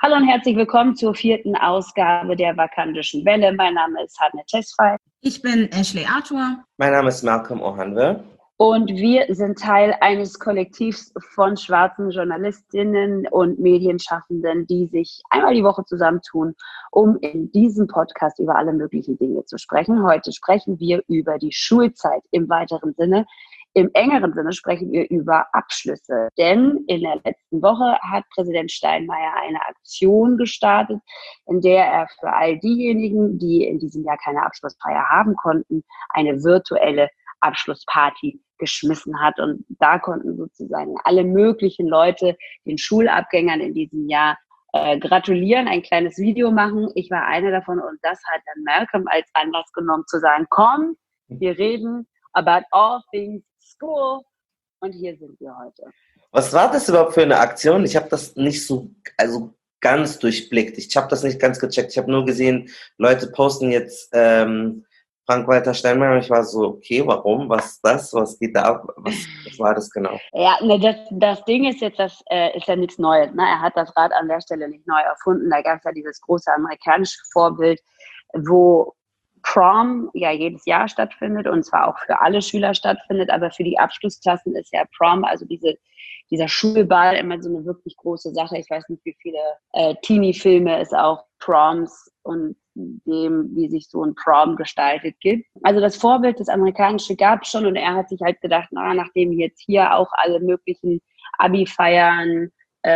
Hallo und herzlich willkommen zur 4. Ausgabe der Vakantischen Welle. Mein Name ist Hanne Tesfaye. Ich bin Ashley Arthur. Mein Name ist Malcolm Ohanwe. Und wir sind Teil eines Kollektivs von schwarzen Journalistinnen und Medienschaffenden, die sich einmal die Woche zusammentun, um in diesem Podcast über alle möglichen Dinge zu sprechen. Heute sprechen wir über die Schulzeit im weiteren Sinne. Im engeren Sinne sprechen wir über Abschlüsse, denn in der letzten Woche hat Präsident Steinmeier eine Aktion gestartet, in der er für all diejenigen, die in diesem Jahr keine Abschlussfeier haben konnten, eine virtuelle Abschlussparty geschmissen hat. Und da konnten sozusagen alle möglichen Leute den Schulabgängern in diesem Jahr gratulieren, ein kleines Video machen. Ich war eine davon und das hat dann Malcolm als Anlass genommen zu sagen, komm, wir reden about all things school. Und hier sind wir heute. Was war das überhaupt für eine Aktion? Ich habe das nicht so ganz durchblickt. Ich habe das nicht ganz gecheckt. Ich habe nur gesehen, Leute posten jetzt Frank-Walter Steinmeier und ich war so, okay, warum? Was ist das? Was geht da ab? Was war das genau? Ja, das Ding ist jetzt, das ist ja nichts Neues. Ne? Er hat das Rad an der Stelle nicht neu erfunden. Da gab es ja dieses große amerikanische Vorbild, wo Prom ja jedes Jahr stattfindet und zwar auch für alle Schüler stattfindet, aber für die Abschlussklassen ist ja Prom, also dieser Schulball, immer so eine wirklich große Sache. Ich weiß nicht, wie viele Teenie-Filme es auch Proms und dem, wie sich so ein Prom gestaltet gibt. Also das Vorbild, das amerikanische, gab es schon und er hat sich halt gedacht, nachdem jetzt hier auch alle möglichen Abi-Feiern,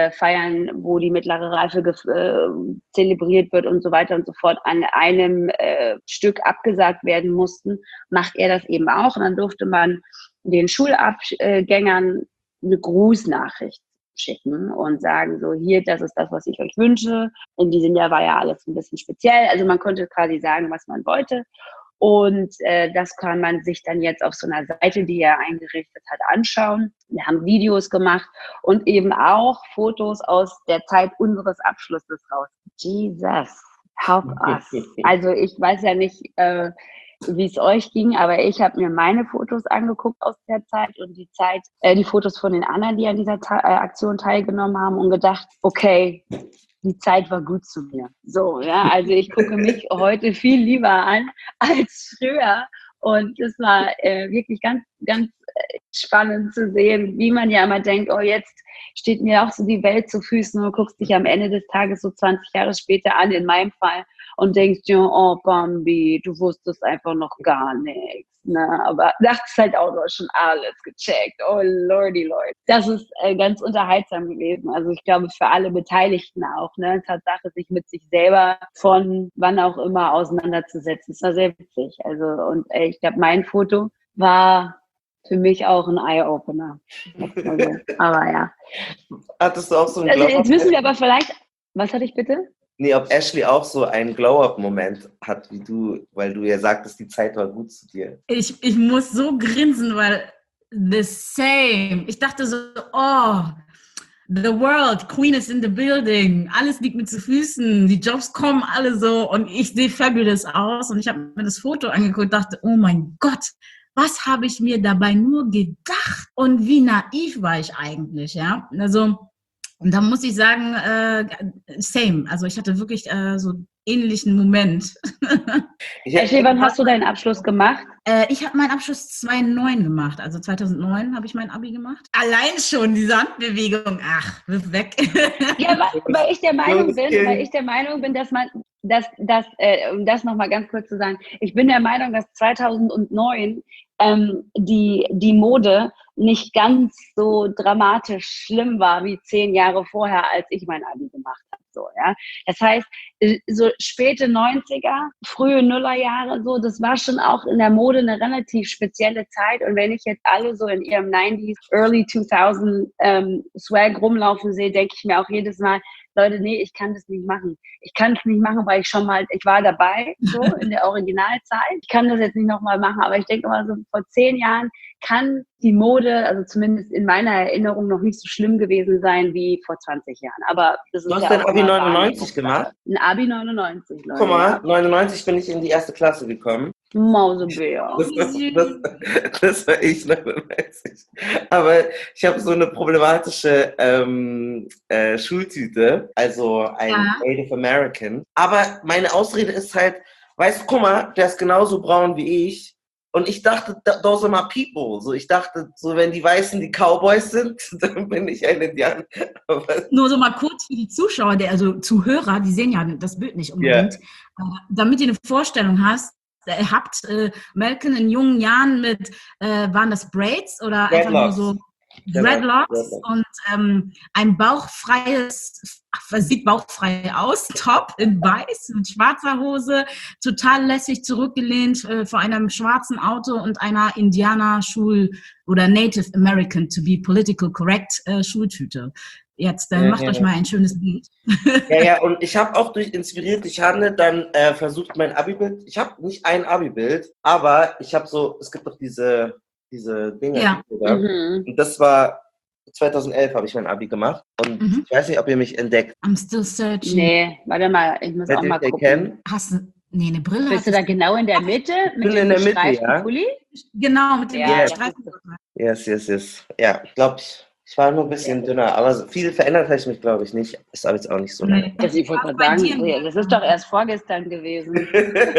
wo die mittlere Reife zelebriert wird und so weiter und so fort, an einem Stück abgesagt werden mussten, macht er das eben auch. Und dann durfte man den Schulabgängern eine Grußnachricht schicken und sagen so, hier, das ist das, was ich euch wünsche. In diesem Jahr war ja alles ein bisschen speziell. Also man konnte quasi sagen, was man wollte. Und das kann man sich dann jetzt auf so einer Seite, die er eingerichtet hat, anschauen. Wir haben Videos gemacht und eben auch Fotos aus der Zeit unseres Abschlusses raus. Jesus, help us. Also ich weiß ja nicht, wie es euch ging, aber ich habe mir meine Fotos angeguckt aus der Zeit und die Fotos von den anderen, die an dieser Aktion teilgenommen haben und gedacht, okay, die Zeit war gut zu mir. So, ja, also ich gucke mich heute viel lieber an als früher und es war wirklich ganz, ganz spannend zu sehen, wie man ja immer denkt, oh, jetzt steht mir auch so die Welt zu Füßen und guckst dich am Ende des Tages so 20 Jahre später an, in meinem Fall, und denkst dir, oh Bambi, du wusstest einfach noch gar nichts. Ne? Aber dachtest halt auch, du hast schon alles gecheckt. Oh Lordy Lord. Das ist ganz unterhaltsam gewesen. Also ich glaube, für alle Beteiligten auch. Ne? Tatsache, sich mit sich selber von wann auch immer auseinanderzusetzen. Das war sehr witzig. Also und ich glaube, mein Foto war für mich auch ein Eye-Opener. Also, aber ja. Hattest du auch so einen Glow-Up? Also jetzt müssen wir aber vielleicht, was hatte ich bitte? Nee, ob Ashley auch so einen Glow-Up-Moment hat wie du, weil du ja sagtest, die Zeit war gut zu dir. Ich muss so grinsen, weil the same. Ich dachte so, oh, the world, Queen is in the building, alles liegt mir zu Füßen, die Jobs kommen alle so und ich sehe fabulous aus und ich habe mir das Foto angeguckt und dachte, oh mein Gott, was habe ich mir dabei nur gedacht und wie naiv war ich eigentlich, ja, also und da muss ich sagen, same. Also ich hatte wirklich so einen ähnlichen Moment. Ashley, wann hast du deinen Abschluss gemacht? Ich habe meinen Abschluss 2009 gemacht. Also 2009 habe ich mein Abi gemacht. Allein schon diese Handbewegung. Ach, wirf weg. Ja, weil ich der Meinung bin, dass man, um das nochmal ganz kurz zu sagen, ich bin der Meinung, dass 2009 die Mode nicht ganz so dramatisch schlimm war wie 10 Jahre vorher, als ich mein Abi gemacht habe. So, ja? Das heißt, so späte 90er, frühe Nullerjahre, so, das war schon auch in der Mode eine relativ spezielle Zeit. Und wenn ich jetzt alle so in ihrem 90s, Early 2000 Swag rumlaufen sehe, denke ich mir auch jedes Mal, Leute, nee, ich kann das nicht machen. Ich kann es nicht machen, weil ich war dabei, so in der Originalzeit. Ich kann das jetzt nicht nochmal machen, aber ich denke immer so, vor 10 Jahren kann die Mode, also zumindest in meiner Erinnerung, noch nicht so schlimm gewesen sein wie vor 20 Jahren. Aber das ist du hast dein Abi 99 gemacht? Ein Abi 99, Leute. Guck mal, 99 bin ich in die 1. Klasse gekommen. Mausebär. Das war ich 99. Aber ich habe so eine problematische Schultüte, also ein Native American. Aber meine Ausrede ist halt, weißt du, guck mal, der ist genauso braun wie ich. Und ich dachte, those are my people. So, ich dachte, so wenn die Weißen die Cowboys sind, dann bin ich ein Indianer. Nur so mal kurz für die Zuschauer, also Zuhörer, die sehen ja das Bild nicht unbedingt. Damit ihr eine Vorstellung habt, Malcolm in jungen Jahren mit, waren das Braids oder einfach nur so Dreadlocks und ein bauchfreies, sieht bauchfrei aus, Top in weiß mit schwarzer Hose, total lässig zurückgelehnt vor einem schwarzen Auto und einer Indianer-Schul- oder Native American, to be political correct, Schultüte. Jetzt macht euch mal ein schönes Bild. Ja, und ich habe auch durch inspiriert dich Hanne dann versucht, mein Abi-Bild, ich habe nicht ein Abi-Bild, aber ich habe so, es gibt doch diese Dinge. Ja. Und das war 2011 habe ich mein Abi gemacht und ich weiß nicht, ob ihr mich entdeckt. I'm still searching. Nee, warte mal, ich muss auch mal gucken. Hast du eine Brille? Bist du da genau in der Mitte? Mit dem gestreiften Pulli? Genau, mit dem gestreiften Pulli. Yes. Ja, ich glaube, ich war nur ein bisschen dünner, aber viel verändert habe ich mich, glaube ich, nicht. Ist aber jetzt auch nicht so lange. Das, ich wollte mal sagen, das ist doch erst vorgestern gewesen.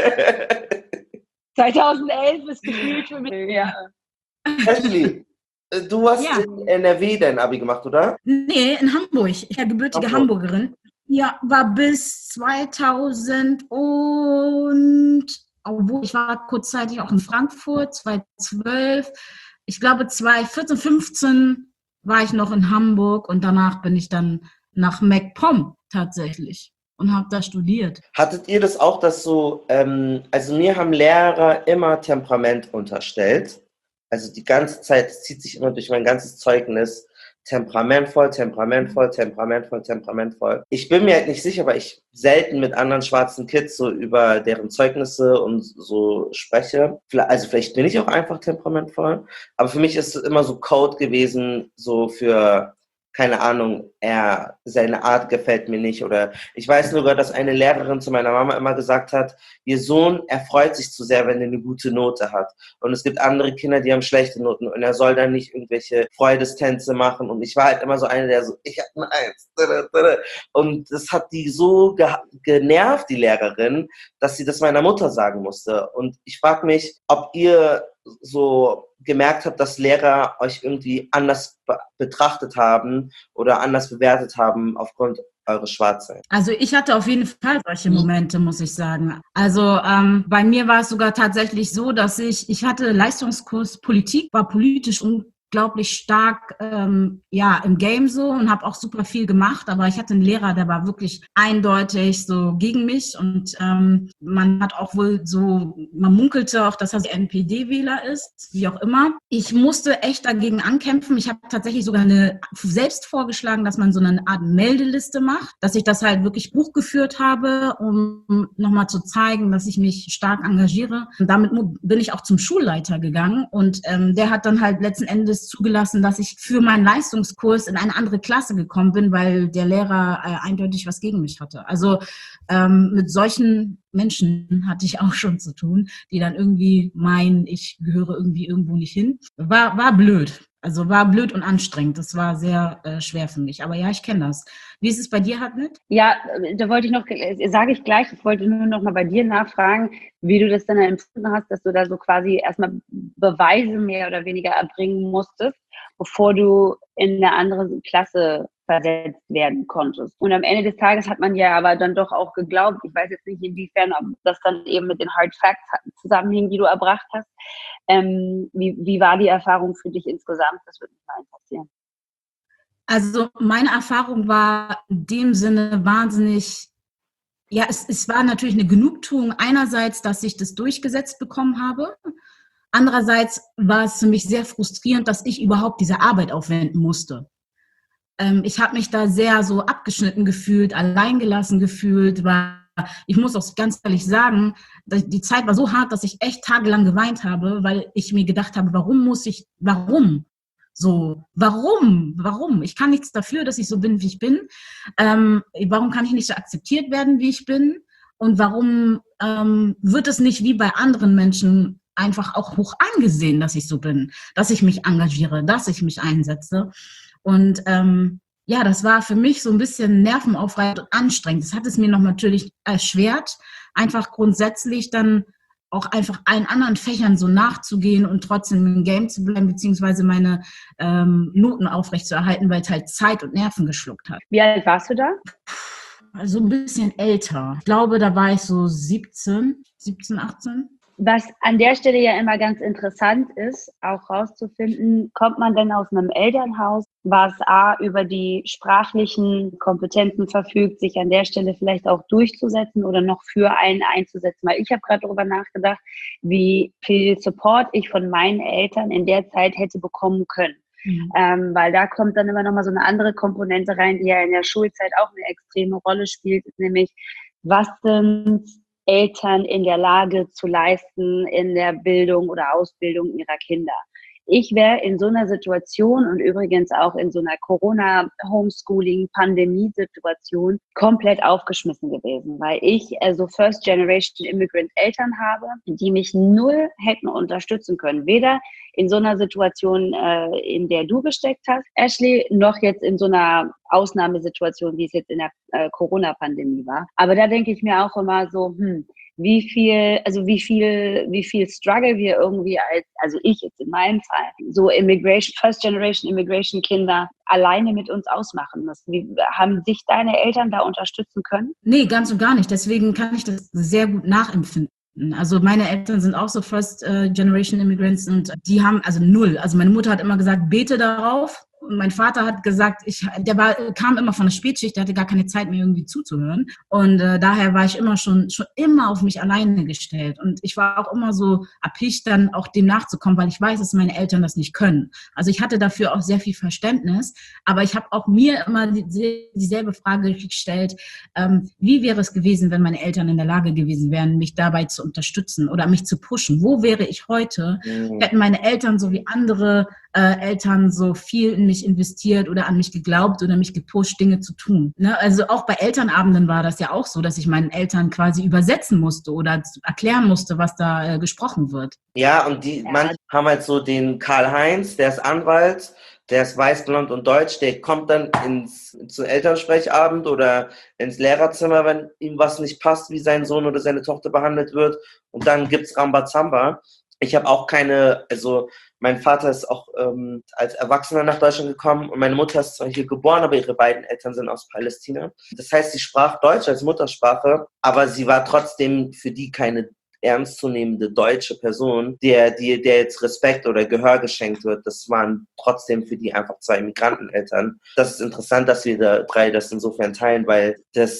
2011 ist gefühlt für mich. Ja. Ashley, du hast in NRW dein Abi gemacht, oder? Nee, in Hamburg. Ich bin gebürtige Hamburgerin. Ja, war bis 2000 und, obwohl ich war kurzzeitig auch in Frankfurt, 2012. Ich glaube 2014, 15 war ich noch in Hamburg und danach bin ich dann nach MacPom tatsächlich und habe da studiert. Hattet ihr das auch, dass so, also mir haben Lehrer immer Temperament unterstellt. Also die ganze Zeit, es zieht sich immer durch mein ganzes Zeugnis, temperamentvoll. Ich bin mir halt nicht sicher, weil ich selten mit anderen schwarzen Kids so über deren Zeugnisse und so spreche. Also vielleicht bin ich auch einfach temperamentvoll, aber für mich ist es immer so Code gewesen, so für, keine Ahnung, seine Art gefällt mir nicht. Oder ich weiß sogar, dass eine Lehrerin zu meiner Mama immer gesagt hat, ihr Sohn, er freut sich zu sehr, wenn er eine gute Note hat. Und es gibt andere Kinder, die haben schlechte Noten und er soll dann nicht irgendwelche Freudestänze machen. Und ich war halt immer so eine, der so, ich hab eine 1. Und das hat die so genervt, die Lehrerin, dass sie das meiner Mutter sagen musste. Und ich frage mich, ob ihr so gemerkt habt, dass Lehrer euch irgendwie anders betrachtet haben oder anders bewertet haben aufgrund eures Schwarzseins. Also ich hatte auf jeden Fall solche Momente, muss ich sagen. Also bei mir war es sogar tatsächlich so, dass ich hatte Leistungskurs Politik, war politisch unglaublich stark im Game so und habe auch super viel gemacht, aber ich hatte einen Lehrer, der war wirklich eindeutig so gegen mich und man hat auch wohl so, man munkelte auch, dass er NPD-Wähler ist, wie auch immer. Ich musste echt dagegen ankämpfen. Ich habe tatsächlich sogar selbst vorgeschlagen, dass man so eine Art Meldeliste macht, dass ich das halt wirklich buchgeführt habe, um nochmal zu zeigen, dass ich mich stark engagiere. Und damit bin ich auch zum Schulleiter gegangen und der hat dann halt letzten Endes zugelassen, dass ich für meinen Leistungskurs in eine andere Klasse gekommen bin, weil der Lehrer eindeutig was gegen mich hatte. Also mit solchen Menschen hatte ich auch schon zu tun, die dann irgendwie meinen, ich gehöre irgendwie irgendwo nicht hin. War blöd. Also war blöd und anstrengend. Das war sehr schwer für mich. Aber ja, ich kenne das. Wie ist es bei dir, Hartmut? Ja, da wollte ich noch, sage ich gleich, ich wollte nur noch mal bei dir nachfragen, wie du das dann empfunden hast, dass du da so quasi erstmal Beweise mehr oder weniger erbringen musstest, bevor du in eine andere Klasse versetzt werden konntest. Und am Ende des Tages hat man ja aber dann doch auch geglaubt, ich weiß jetzt nicht inwiefern, ob das dann eben mit den Hard Facts zusammenhing, die du erbracht hast. Wie war die Erfahrung für dich insgesamt? Das würde mich mal interessieren. Also meine Erfahrung war in dem Sinne wahnsinnig, ja, es war natürlich eine Genugtuung einerseits, dass ich das durchgesetzt bekommen habe. Andererseits war es für mich sehr frustrierend, dass ich überhaupt diese Arbeit aufwenden musste. Ich habe mich da sehr so abgeschnitten gefühlt, alleingelassen gefühlt, weil ich muss auch ganz ehrlich sagen, die Zeit war so hart, dass ich echt tagelang geweint habe, weil ich mir gedacht habe, warum? Ich kann nichts dafür, dass ich so bin, wie ich bin. Warum kann ich nicht so akzeptiert werden, wie ich bin? Und warum wird es nicht wie bei anderen Menschen einfach auch hoch angesehen, dass ich so bin, dass ich mich engagiere, dass ich mich einsetze. Und ja, das war für mich so ein bisschen nervenaufreibend und anstrengend. Das hat es mir noch natürlich erschwert, einfach grundsätzlich dann auch einfach allen anderen Fächern so nachzugehen und trotzdem im Game zu bleiben, beziehungsweise meine Noten aufrechtzuerhalten, weil es halt Zeit und Nerven geschluckt hat. Wie alt warst du da? Also ein bisschen älter. Ich glaube, da war ich so 17, 18. Was an der Stelle ja immer ganz interessant ist, auch rauszufinden, kommt man denn aus einem Elternhaus, was A, über die sprachlichen Kompetenzen verfügt, sich an der Stelle vielleicht auch durchzusetzen oder noch für einen einzusetzen. Weil ich habe gerade darüber nachgedacht, wie viel Support ich von meinen Eltern in der Zeit hätte bekommen können. Weil da kommt dann immer nochmal so eine andere Komponente rein, die ja in der Schulzeit auch eine extreme Rolle spielt, nämlich was sind Eltern in der Lage zu leisten in der Bildung oder Ausbildung ihrer Kinder. Ich wäre in so einer Situation und übrigens auch in so einer Corona-Homeschooling-Pandemie-Situation komplett aufgeschmissen gewesen, weil ich also First-Generation-Immigrant-Eltern habe, die mich null hätten unterstützen können. Weder in so einer Situation, in der du gesteckt hast, Ashley, noch jetzt in so einer Ausnahmesituation, wie es jetzt in der Corona-Pandemie war. Aber da denke ich mir auch immer so, wie viel Struggle wir irgendwie also ich jetzt in meinem Fall, so First Generation Immigration Kinder alleine mit uns ausmachen müssen. Haben dich deine Eltern da unterstützen können? Nee, ganz und gar nicht. Deswegen kann ich das sehr gut nachempfinden. Also meine Eltern sind auch so First Generation Immigrants und die haben also null. Also meine Mutter hat immer gesagt, bete darauf. Und mein Vater hat gesagt, kam immer von der Spätschicht, der hatte gar keine Zeit mehr irgendwie zuzuhören. Und daher war ich immer schon immer auf mich alleine gestellt. Und ich war auch immer so erpicht, dann auch dem nachzukommen, weil ich weiß, dass meine Eltern das nicht können. Also ich hatte dafür auch sehr viel Verständnis. Aber ich habe auch mir immer dieselbe Frage gestellt, wie wäre es gewesen, wenn meine Eltern in der Lage gewesen wären, mich dabei zu unterstützen oder mich zu pushen? Wo wäre ich heute? Hätten meine Eltern so wie andere Eltern so viel in mich investiert oder an mich geglaubt oder mich gepusht, Dinge zu tun. Ne? Also auch bei Elternabenden war das ja auch so, dass ich meinen Eltern quasi übersetzen musste oder erklären musste, was da gesprochen wird. Ja, und manche haben halt so den Karl-Heinz, der ist Anwalt, der ist weiß, blond und deutsch, der kommt dann zum Elternsprechabend oder ins Lehrerzimmer, wenn ihm was nicht passt, wie sein Sohn oder seine Tochter behandelt wird. Und dann gibt's Rambazamba. Ich habe auch mein Vater ist auch als Erwachsener nach Deutschland gekommen und meine Mutter ist zwar hier geboren, aber ihre beiden Eltern sind aus Palästina. Das heißt, sie sprach Deutsch als Muttersprache, aber sie war trotzdem für die keine ernstzunehmende deutsche Person, der jetzt Respekt oder Gehör geschenkt wird. Das waren trotzdem für die einfach zwei Migranteneltern. Das ist interessant, dass wir da drei das insofern teilen, weil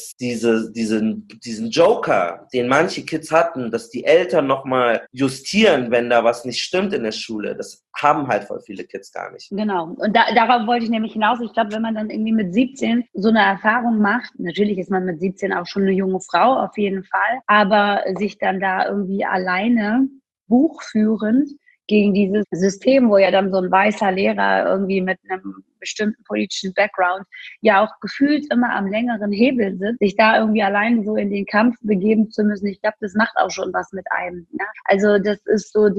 diesen Joker, den manche Kids hatten, dass die Eltern nochmal justieren, wenn da was nicht stimmt in der Schule, das haben halt voll viele Kids gar nicht. Genau. Und darauf wollte ich nämlich hinaus. Ich glaube, wenn man dann irgendwie mit 17 so eine Erfahrung macht, natürlich ist man mit 17 auch schon eine junge Frau, auf jeden Fall, aber sich dann da irgendwie alleine buchführend gegen dieses System, wo ja dann so ein weißer Lehrer irgendwie mit einem bestimmten politischen Background ja auch gefühlt immer am längeren Hebel sitzt, sich da irgendwie allein so in den Kampf begeben zu müssen. Ich glaube, das macht auch schon was mit einem. Ne? Also das ist so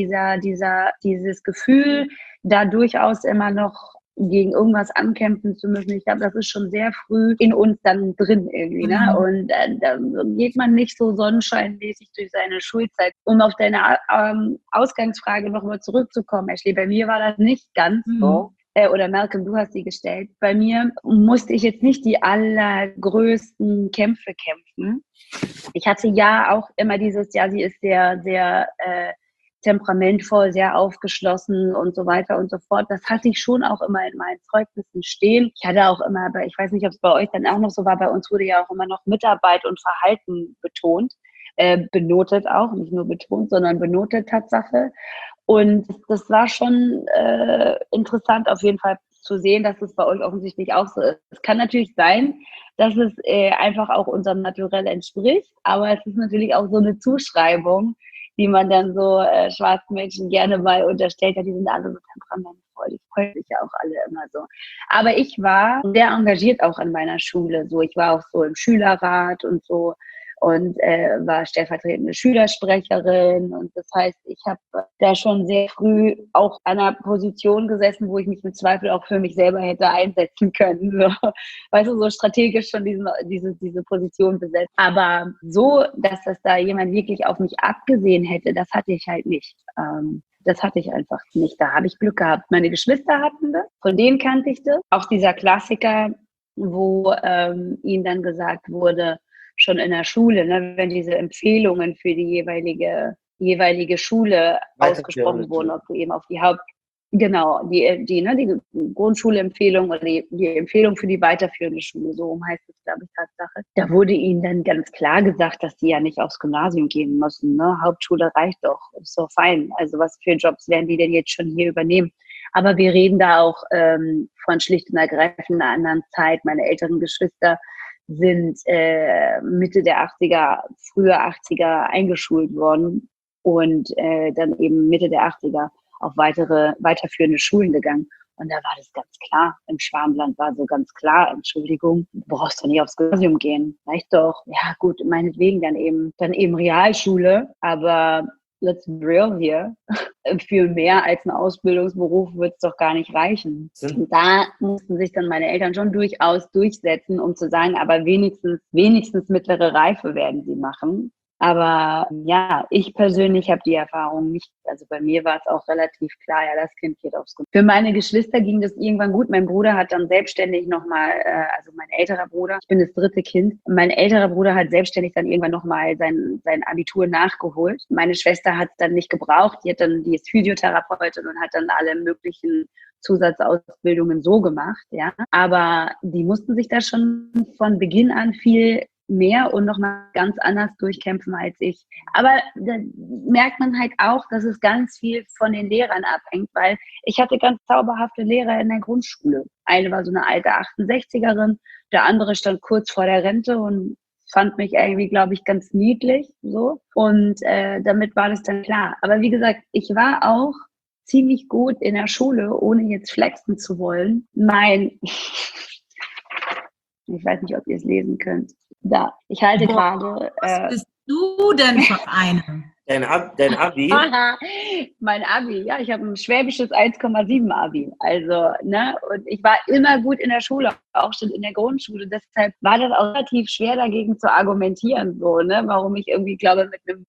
dieses Gefühl, da durchaus immer noch gegen irgendwas ankämpfen zu müssen. Ich glaube, das ist schon sehr früh in uns dann drin irgendwie. Ne? Und da geht man nicht so sonnenscheinmäßig durch seine Schulzeit. Um auf deine Ausgangsfrage nochmal zurückzukommen, Ashley, bei mir war das nicht ganz so. Oder Malcolm, du hast sie gestellt. Bei mir musste ich jetzt nicht die allergrößten Kämpfe kämpfen. Ich hatte ja auch immer sie ist sehr, sehr temperamentvoll, sehr aufgeschlossen und so weiter und so fort. Das hatte ich schon auch immer in meinen Zeugnissen stehen. Ich hatte auch immer, aber ich weiß nicht, ob es bei euch dann auch noch so war, bei uns wurde ja auch immer noch Mitarbeit und Verhalten betont, benotet auch, nicht nur betont, sondern benotet Tatsache. Und das war schon interessant auf jeden Fall zu sehen, dass es bei euch offensichtlich auch so ist. Es kann natürlich sein, dass es einfach auch unserem Naturell entspricht, aber es ist natürlich auch so eine Zuschreibung, die man dann so schwarzen Menschen gerne mal unterstellt hat, die sind alle so temperamentvoll, die freuen sich ja auch alle immer so. Aber ich war sehr engagiert auch an meiner Schule, so ich war auch so im Schülerrat und so und war stellvertretende Schülersprecherin. Und das heißt, ich habe da schon sehr früh auch an einer Position gesessen, wo ich mich mit Zweifel auch für mich selber hätte einsetzen können. So. Weißt du, so strategisch schon diese Position besetzt. Aber so, dass das da jemand wirklich auf mich abgesehen hätte, das hatte ich halt nicht. Das hatte ich einfach nicht. Da habe ich Glück gehabt. Meine Geschwister hatten das, von denen kannte ich das. Auch dieser Klassiker, wo ihnen dann gesagt wurde, schon in der Schule, ne, wenn diese Empfehlungen für die jeweilige Schule ausgesprochen wurden, ob du eben auf die die Grundschulempfehlung oder die Empfehlung für die weiterführende Schule, so heißt es, glaube ich, Tatsache. Da wurde ihnen dann ganz klar gesagt, dass die ja nicht aufs Gymnasium gehen müssen. Ne? Hauptschule reicht doch, ist so fein. Also was für Jobs werden die denn jetzt schon hier übernehmen? Aber wir reden da auch von schlicht und ergreifend einer anderen Zeit. Meine älteren Geschwister sind Mitte der 80er, frühe 80er eingeschult worden und dann eben Mitte der 80er auf weiterführende Schulen gegangen. Und da war das ganz klar. Im Schwarmland war so ganz klar, Entschuldigung, du brauchst doch nicht aufs Gymnasium gehen. Reicht doch. Ja gut, meinetwegen dann eben Realschule, aber let's be real here. Für mehr als einen Ausbildungsberuf wird es doch gar nicht reichen. Und da mussten sich dann meine Eltern schon durchaus durchsetzen, um zu sagen, aber wenigstens mittlere Reife werden sie machen. Aber ja, ich persönlich habe die Erfahrung nicht, also bei mir war es auch relativ klar, ja, das Kind geht aufs Gymnasium. Für meine Geschwister ging das irgendwann gut. Mein Bruder hat dann selbstständig nochmal, also mein älterer Bruder, ich bin das dritte Kind, mein älterer Bruder hat selbstständig dann irgendwann nochmal sein Abitur nachgeholt. Meine Schwester hat es dann nicht gebraucht, die ist Physiotherapeutin und hat dann alle möglichen Zusatzausbildungen so gemacht, ja. Aber die mussten sich da schon von Beginn an viel mehr und nochmal ganz anders durchkämpfen als ich. Aber da merkt man halt auch, dass es ganz viel von den Lehrern abhängt, weil ich hatte ganz zauberhafte Lehrer in der Grundschule. Eine war so eine alte 68erin, der andere stand kurz vor der Rente und fand mich irgendwie, glaube ich, ganz niedlich, so. Und damit war das dann klar. Aber wie gesagt, ich war auch ziemlich gut in der Schule, ohne jetzt flexen zu wollen. Ich weiß nicht, ob ihr es lesen könnt. Da, ich halte gerade. Was bist du denn für eine? Dein Abi? Mein Abi, ja, ich habe ein schwäbisches 1,7 Abi. Also, ne, und ich war immer gut in der Schule, auch schon in der Grundschule. Deshalb war das auch relativ schwer, dagegen zu argumentieren, so, ne, warum ich irgendwie, glaube, mit einem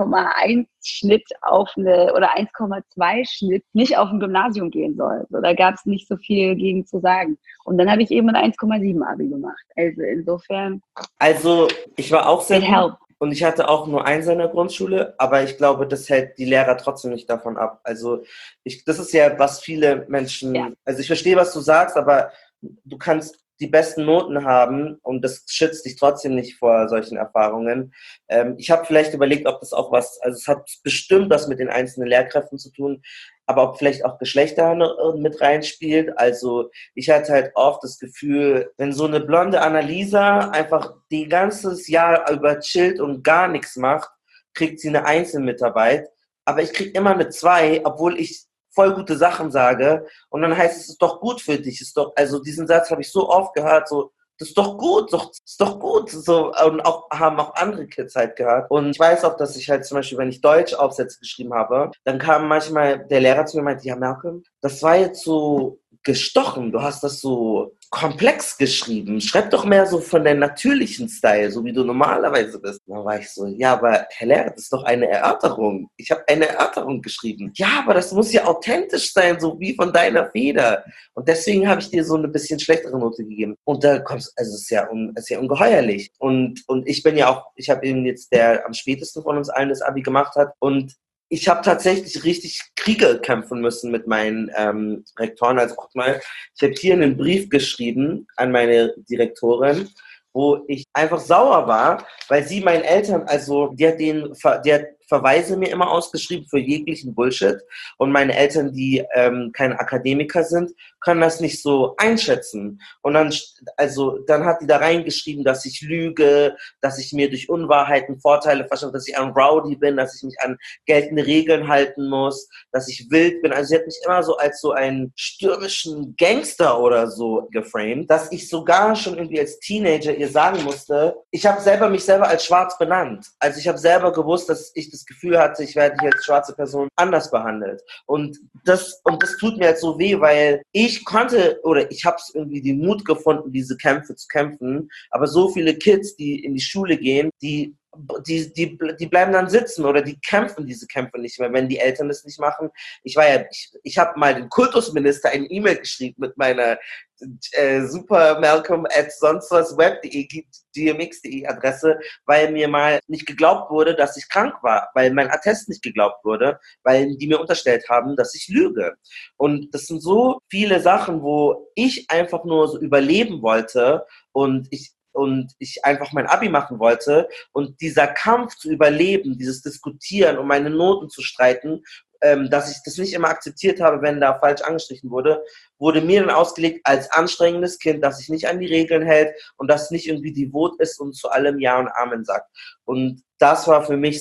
1,1 Schnitt oder 1,2 Schnitt nicht auf ein Gymnasium gehen soll. So, da gab es nicht so viel gegen zu sagen. Und dann habe ich eben ein 1,7 Abi gemacht. Also insofern. Also, ich war auch sehr gut. Und ich hatte auch nur eins in der Grundschule, aber ich glaube, das hält die Lehrer trotzdem nicht davon ab. Also das ist ja, was viele Menschen, Also ich verstehe, was du sagst, aber du kannst die besten Noten haben und das schützt dich trotzdem nicht vor solchen Erfahrungen. Ich habe vielleicht überlegt, ob das auch also es hat bestimmt was mit den einzelnen Lehrkräften zu tun, aber ob vielleicht auch Geschlechter mit reinspielt. Also ich hatte halt oft das Gefühl, wenn so eine blonde Annalisa einfach die ganzes Jahr über chillt und gar nichts macht, kriegt sie eine Einzelmitarbeit. Aber ich kriege immer eine 2, obwohl ich voll gute Sachen sage. Und dann heißt es ist doch gut für dich. Also diesen Satz habe ich so oft gehört, so, das ist doch gut, ist doch gut. So, und haben auch andere Kids halt gehört. Und ich weiß auch, dass ich halt zum Beispiel, wenn ich Deutsch-Aufsätze geschrieben habe, dann kam manchmal der Lehrer zu mir und meinte, ja Malcolm, das war jetzt so gestochen, du hast das so komplex geschrieben. Schreib doch mehr so von deinem natürlichen Style, so wie du normalerweise bist. Dann war ich so, ja, aber Herr Lehrer, das ist doch eine Erörterung. Ich habe eine Erörterung geschrieben. Ja, aber das muss ja authentisch sein, so wie von deiner Feder. Und deswegen habe ich dir so eine bisschen schlechtere Note gegeben. Und da kommst, also es ist ja ungeheuerlich. Und ich bin ja auch, ich habe eben jetzt der am spätesten von uns allen das Abi gemacht hat und ich habe tatsächlich richtig Kriege kämpfen müssen mit meinen Rektoren. Also guck mal, ich habe hier einen Brief geschrieben an meine Direktorin, wo ich einfach sauer war, weil sie meinen Eltern, also die hat Verweise mir immer ausgeschrieben für jeglichen Bullshit. Und meine Eltern, die keine Akademiker sind, können das nicht so einschätzen. Und dann hat die da reingeschrieben, dass ich lüge, dass ich mir durch Unwahrheiten Vorteile verschaffe, dass ich ein Rowdy bin, dass ich mich an geltende Regeln halten muss, dass ich wild bin. Also sie hat mich immer so als so einen stürmischen Gangster oder so geframed, dass ich sogar schon irgendwie als Teenager ihr sagen musste, ich habe mich selber als schwarz benannt. Also ich habe selber gewusst, dass ich das Gefühl hatte, ich werde hier als schwarze Person anders behandelt. Und das tut mir halt so weh, weil ich habe irgendwie den Mut gefunden, diese Kämpfe zu kämpfen, aber so viele Kids, die in die Schule gehen, die bleiben dann sitzen oder die kämpfen diese Kämpfe nicht mehr, wenn die Eltern es nicht machen. Ich habe mal den Kultusminister eine E-Mail geschrieben mit meiner super Malcolm at sonst was web.de, gmx.de Adresse, weil mir mal nicht geglaubt wurde, dass ich krank war, weil mein Attest nicht geglaubt wurde, weil die mir unterstellt haben, dass ich lüge. Und das sind so viele Sachen, wo ich einfach nur so überleben wollte und ich einfach mein Abi machen wollte und dieser Kampf zu überleben, dieses Diskutieren, um meine Noten zu streiten, dass ich das nicht immer akzeptiert habe, wenn da falsch angestrichen wurde mir dann ausgelegt als anstrengendes Kind, das sich nicht an die Regeln hält und das nicht irgendwie devot ist und zu allem Ja und Amen sagt. Und das war für mich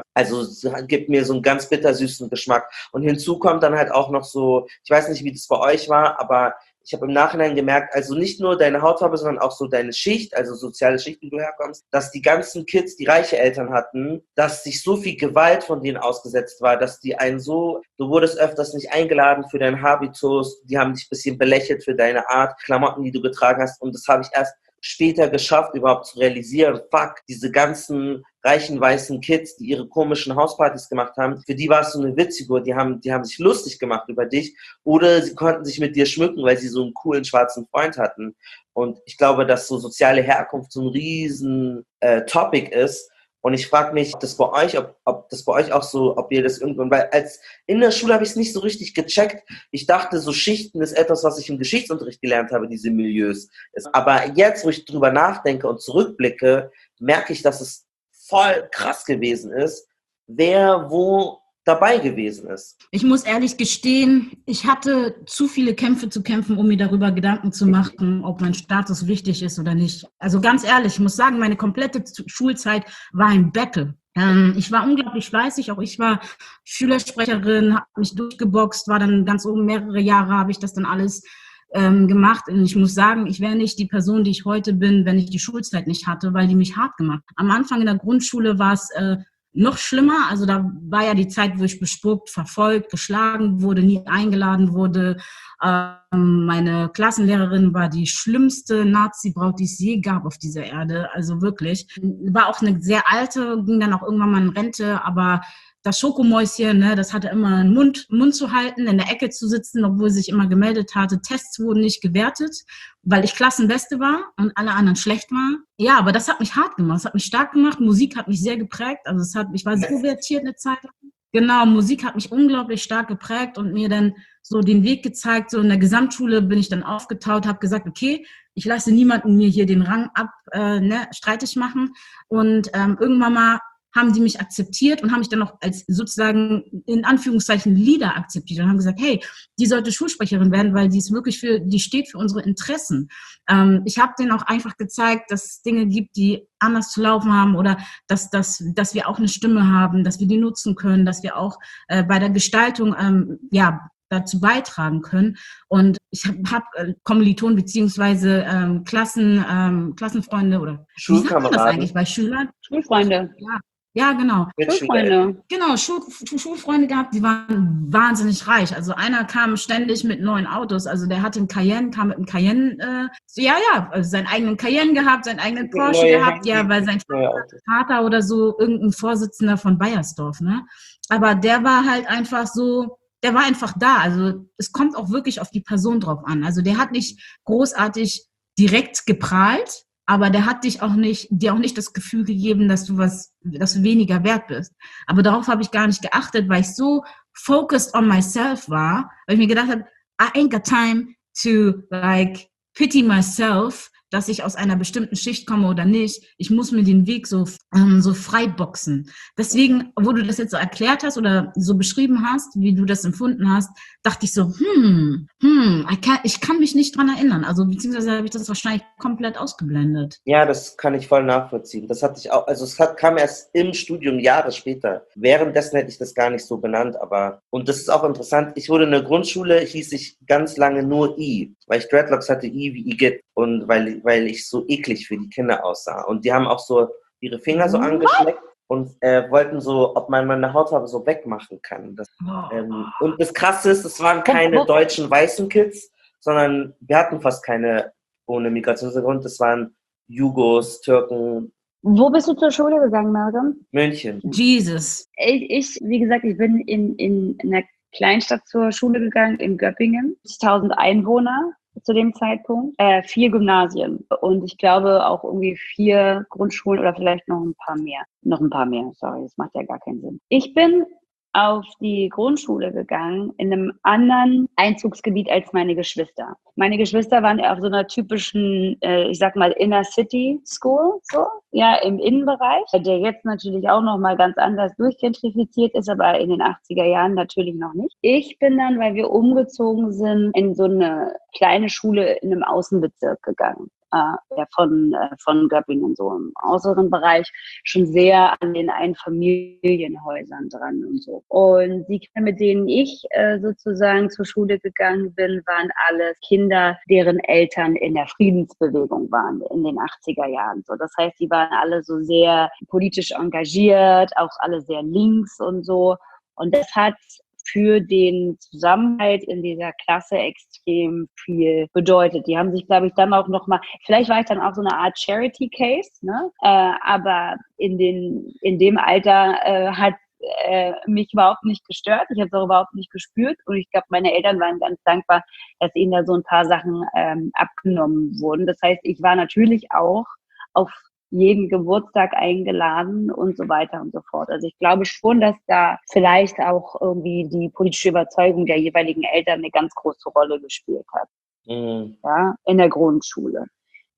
gibt mir so einen ganz bittersüßen Geschmack. Und hinzu kommt dann halt auch noch so, ich weiß nicht, wie das bei euch war, aber ich habe im Nachhinein gemerkt, also nicht nur deine Hautfarbe, sondern auch so deine Schicht, also soziale Schicht, wie du herkommst, dass die ganzen Kids, die reiche Eltern hatten, dass sich so viel Gewalt von denen ausgesetzt war, dass du wurdest öfters nicht eingeladen für deinen Habitus, die haben dich ein bisschen belächelt für deine Art, Klamotten, die du getragen hast, und das habe ich erst später geschafft, überhaupt zu realisieren, fuck, diese ganzen reichen weißen Kids, die ihre komischen Hauspartys gemacht haben, für die warst du eine Witzfigur, die haben sich lustig gemacht über dich oder sie konnten sich mit dir schmücken, weil sie so einen coolen schwarzen Freund hatten. Und ich glaube, dass so soziale Herkunft so ein riesen Topic ist. Und ich frage mich, ob das bei euch auch so, ob ihr das irgendwann, weil in der Schule habe ich es nicht so richtig gecheckt. Ich dachte, so Schichten ist etwas, was ich im Geschichtsunterricht gelernt habe, diese Milieus. Aber jetzt, wo ich drüber nachdenke und zurückblicke, merke ich, dass es voll krass gewesen ist, wer wo dabei gewesen ist. Ich muss ehrlich gestehen, ich hatte zu viele Kämpfe zu kämpfen, um mir darüber Gedanken zu machen, ob mein Status wichtig ist oder nicht. Also ganz ehrlich, ich muss sagen, meine komplette Schulzeit war ein Battle. Ich war unglaublich fleißig, auch ich war Schülersprecherin, habe mich durchgeboxt, war dann ganz oben, mehrere Jahre habe ich das dann alles gemacht. Und ich muss sagen, ich wäre nicht die Person, die ich heute bin, wenn ich die Schulzeit nicht hatte, weil die mich hart gemacht hat. Am Anfang in der Grundschule war es noch schlimmer, also da war ja die Zeit, wo ich bespuckt, verfolgt, geschlagen wurde, nie eingeladen wurde. Meine Klassenlehrerin war die schlimmste Nazi-Braut, die es je gab auf dieser Erde, also wirklich. War auch eine sehr alte, ging dann auch irgendwann mal in Rente, aber das Schokomäuschen, ne, das hatte immer einen Mund zu halten, in der Ecke zu sitzen, obwohl sie sich immer gemeldet hatte. Tests wurden nicht gewertet, weil ich Klassenbeste war und alle anderen schlecht waren. Ja, aber das hat mich hart gemacht, das hat mich stark gemacht. Musik hat mich sehr geprägt, also ich war sehr vertiert eine Zeit lang. Genau, Musik hat mich unglaublich stark geprägt und mir dann so den Weg gezeigt. So in der Gesamtschule bin ich dann aufgetaut, habe gesagt, okay, ich lasse niemanden mir hier den Rang streitig machen. Und irgendwann mal haben die mich akzeptiert und haben mich dann noch als sozusagen in Anführungszeichen Leader akzeptiert und haben gesagt, hey, die sollte Schulsprecherin werden, weil die steht für unsere Interessen. Ich habe denen auch einfach gezeigt, dass es Dinge gibt, die anders zu laufen haben oder dass wir auch eine Stimme haben, dass wir die nutzen können, dass wir auch bei der Gestaltung dazu beitragen können. Und ich habe Kommilitonen beziehungsweise Klassenfreunde oder Schulkameraden. Wie sagt man das eigentlich bei Schülern? Schulfreunde. Ja, genau. Schulfreunde. Genau, Schulfreunde gehabt, die waren wahnsinnig reich. Also einer kam ständig mit neuen Autos. Also der hatte kam mit einem Cayenne, also seinen eigenen Cayenne gehabt, seinen eigenen Porsche gehabt, weil sein Vater oder so irgendein Vorsitzender von Bayersdorf, ne? Aber der war halt einfach so, der war einfach da. Also es kommt auch wirklich auf die Person drauf an. Also der hat nicht großartig direkt geprahlt, aber der hat dir auch nicht das Gefühl gegeben, dass du weniger wert bist. Aber darauf habe ich gar nicht geachtet, weil ich so focused on myself war, weil ich mir gedacht habe, I ain't got time to pity myself, dass ich aus einer bestimmten Schicht komme oder nicht. Ich muss mir den Weg so frei boxen. Deswegen, wo du das jetzt so erklärt hast oder so beschrieben hast, wie du das empfunden hast, dachte ich so, ich kann mich nicht dran erinnern. Also beziehungsweise habe ich das wahrscheinlich komplett ausgeblendet. Ja, das kann ich voll nachvollziehen. Das hatte ich auch, also kam erst im Studium Jahre später. Währenddessen hätte ich das gar nicht so benannt, und das ist auch interessant, ich wurde in der Grundschule, hieß ich ganz lange nur I, weil ich Dreadlocks hatte, I wie Igitt, und weil ich so eklig für die Kinder aussah. Und die haben auch so ihre Finger so angeschleckt und wollten so, ob man meine Hautfarbe so wegmachen kann. Und das Krasse ist, es waren keine deutschen weißen Kids, sondern wir hatten fast keine ohne Migrationshintergrund. Das waren Jugos, Türken. Wo bist du zur Schule gegangen, Malcolm? München. Jesus. Ich, wie gesagt, ich bin in einer Kleinstadt zur Schule gegangen, in Göppingen. 1000 Einwohner zu dem Zeitpunkt. 4 Gymnasien und ich glaube auch irgendwie 4 Grundschulen oder vielleicht noch ein paar mehr. Sorry, das macht ja gar keinen Sinn. Ich bin auf die Grundschule gegangen in einem anderen Einzugsgebiet als meine Geschwister. Meine Geschwister waren auf so einer typischen, ich sag mal, Inner City School, so, ja, im Innenbereich, der jetzt natürlich auch nochmal ganz anders durchgentrifiziert ist, aber in den 80er Jahren natürlich noch nicht. Ich bin dann, weil wir umgezogen sind, in so eine kleine Schule in einem Außenbezirk gegangen. Von Göppingen, so im äußeren Bereich, schon sehr an den Einfamilienhäusern dran und so. Und die Kinder, mit denen ich sozusagen zur Schule gegangen bin, waren alles Kinder, deren Eltern in der Friedensbewegung waren in den 80er Jahren. So, das heißt, die waren alle so sehr politisch engagiert, auch alle sehr links und so. Und das hat für den Zusammenhalt in dieser Klasse extrem viel bedeutet. Die haben sich, glaube ich, dann auch nochmal, vielleicht war ich dann auch so eine Art Charity-Case, ne? Aber in dem Alter hat mich überhaupt nicht gestört. Ich habe es auch überhaupt nicht gespürt. Und ich glaube, meine Eltern waren ganz dankbar, dass ihnen da so ein paar Sachen abgenommen wurden. Das heißt, ich war natürlich auch auf jeden Geburtstag eingeladen und so weiter und so fort. Also ich glaube schon, dass da vielleicht auch irgendwie die politische Überzeugung der jeweiligen Eltern eine ganz große Rolle gespielt hat. Ja, in der Grundschule.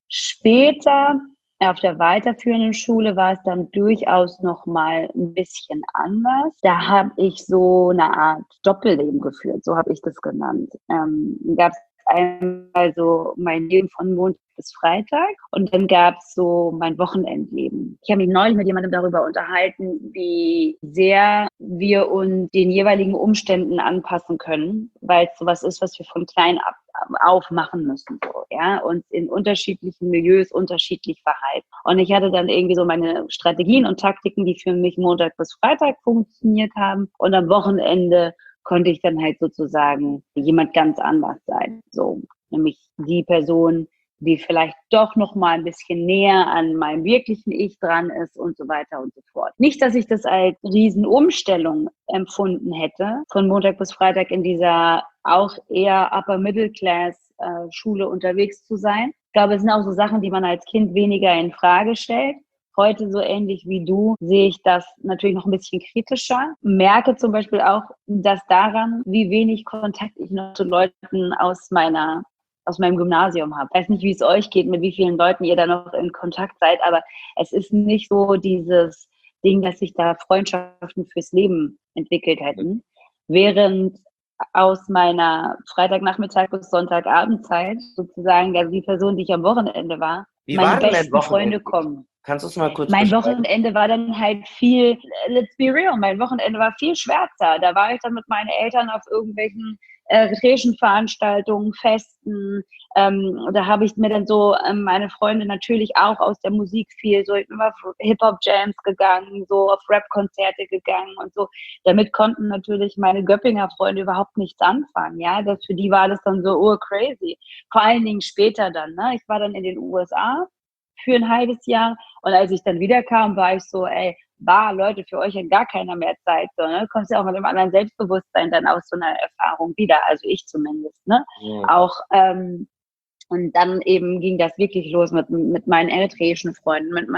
Später auf der weiterführenden Schule war es dann durchaus noch mal ein bisschen anders. Da habe ich so eine Art Doppelleben geführt, so habe ich das genannt. Gab es einmal so mein Leben von Montag bis Freitag und dann gab es so mein Wochenendleben. Ich habe mich neulich mit jemandem darüber unterhalten, wie sehr wir uns den jeweiligen Umständen anpassen können, weil es sowas ist, was wir von klein auf machen müssen, so, ja, und in unterschiedlichen Milieus unterschiedlich verhalten. Und ich hatte dann irgendwie so meine Strategien und Taktiken, die für mich Montag bis Freitag funktioniert haben und am Wochenende konnte ich dann halt sozusagen jemand ganz anders sein. So, nämlich die Person, die vielleicht doch noch mal ein bisschen näher an meinem wirklichen Ich dran ist und so weiter und so fort. Nicht, dass ich das als Riesenumstellung empfunden hätte, von Montag bis Freitag in dieser auch eher Upper Middle Class Schule unterwegs zu sein. Ich glaube, es sind auch so Sachen, die man als Kind weniger in Frage stellt. Heute, so ähnlich wie du, sehe ich das natürlich noch ein bisschen kritischer. Merke zum Beispiel auch, dass daran, wie wenig Kontakt ich noch zu Leuten aus meinem Gymnasium habe. Ich weiß nicht, wie es euch geht, mit wie vielen Leuten ihr da noch in Kontakt seid, aber es ist nicht so dieses Ding, dass sich da Freundschaften fürs Leben entwickelt hätten. Während aus meiner Freitagnachmittag bis Sonntagabendzeit sozusagen, also die Person, die ich am Wochenende war, meine besten Freunde kommen. Kannst du es mal kurz Mein beschreiben? Wochenende war dann halt viel, let's be real, mein Wochenende war viel schwärzer. Da war ich dann mit meinen Eltern auf irgendwelchen Veranstaltungen, Festen. Da habe ich mir dann so meine Freunde natürlich auch aus der Musik viel, so ich bin auf Hip-Hop-Jams gegangen, so auf Rap-Konzerte gegangen und so. Damit konnten natürlich meine Göppinger Freunde überhaupt nichts anfangen. Ja, für die war das dann so crazy. Vor allen Dingen später dann. Ne? Ich war dann in den USA für ein halbes Jahr und als ich dann wiederkam, war ich so, Leute, für euch hat gar keiner mehr Zeit. So, ne? Du kommst ja auch mit einem anderen Selbstbewusstsein dann aus so einer Erfahrung wieder, also ich zumindest. Ne? Ja. Auch und dann eben ging das wirklich los mit meinen eritreischen Freunden, mit meinen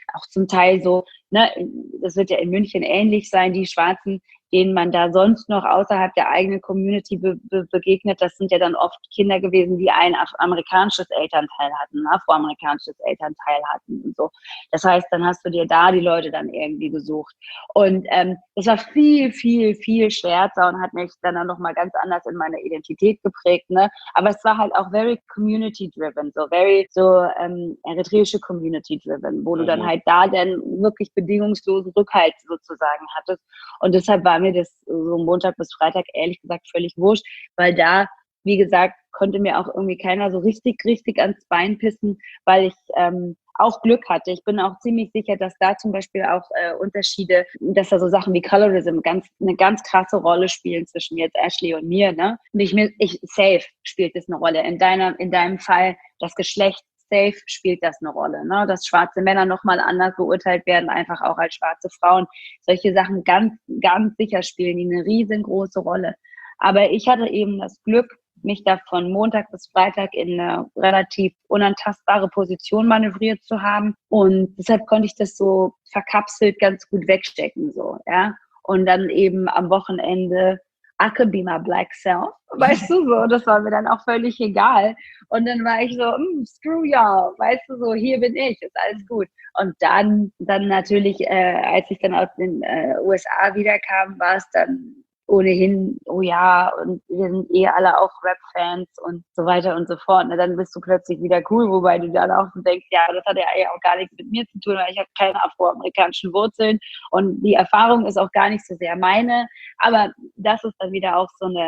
auch zum Teil so, ne, das wird ja in München ähnlich sein, die Schwarzen, denen man da sonst noch außerhalb der eigenen Community begegnet, das sind ja dann oft Kinder gewesen, die ein amerikanisches Elternteil hatten, ein afroamerikanisches Elternteil hatten und so. Das heißt, dann hast du dir da die Leute dann irgendwie gesucht. Und das war viel, viel, viel schwerer und hat mich dann noch mal ganz anders in meiner Identität geprägt. Ne? Aber es war halt auch very community-driven, so very eritreische Community-driven, wo du dann halt da dann wirklich bedingungslosen Rückhalt sozusagen hattest. Und deshalb war mir das so Montag bis Freitag ehrlich gesagt völlig wurscht, weil da, wie gesagt, konnte mir auch irgendwie keiner so richtig ans Bein pissen, weil ich auch Glück hatte. Ich bin auch ziemlich sicher, dass da zum Beispiel auch Unterschiede, dass da so Sachen wie Colorism eine ganz krasse Rolle spielen zwischen jetzt Ashley und mir. Ne? Und safe spielt das eine Rolle. In deinem Fall das Geschlecht, safe spielt das eine Rolle, ne? Dass schwarze Männer nochmal anders beurteilt werden, einfach auch als schwarze Frauen. Solche Sachen ganz, ganz sicher spielen die eine riesengroße Rolle. Aber ich hatte eben das Glück, mich da von Montag bis Freitag in eine relativ unantastbare Position manövriert zu haben. Und deshalb konnte ich das so verkapselt ganz gut wegstecken, so, ja. Und dann eben am Wochenende I could be my black self, weißt du, so, das war mir dann auch völlig egal. Und dann war ich so, screw y'all, weißt du, so, hier bin ich, ist alles gut. Und dann natürlich, als ich dann aus den USA wiederkam, war es dann ohnehin, oh ja, und wir sind alle auch Rap-Fans und so weiter und so fort. Und dann bist du plötzlich wieder cool, wobei du dann auch denkst, ja, das hat ja eigentlich auch gar nichts mit mir zu tun, weil ich habe keine afroamerikanischen Wurzeln und die Erfahrung ist auch gar nicht so sehr meine. Aber das ist dann wieder auch so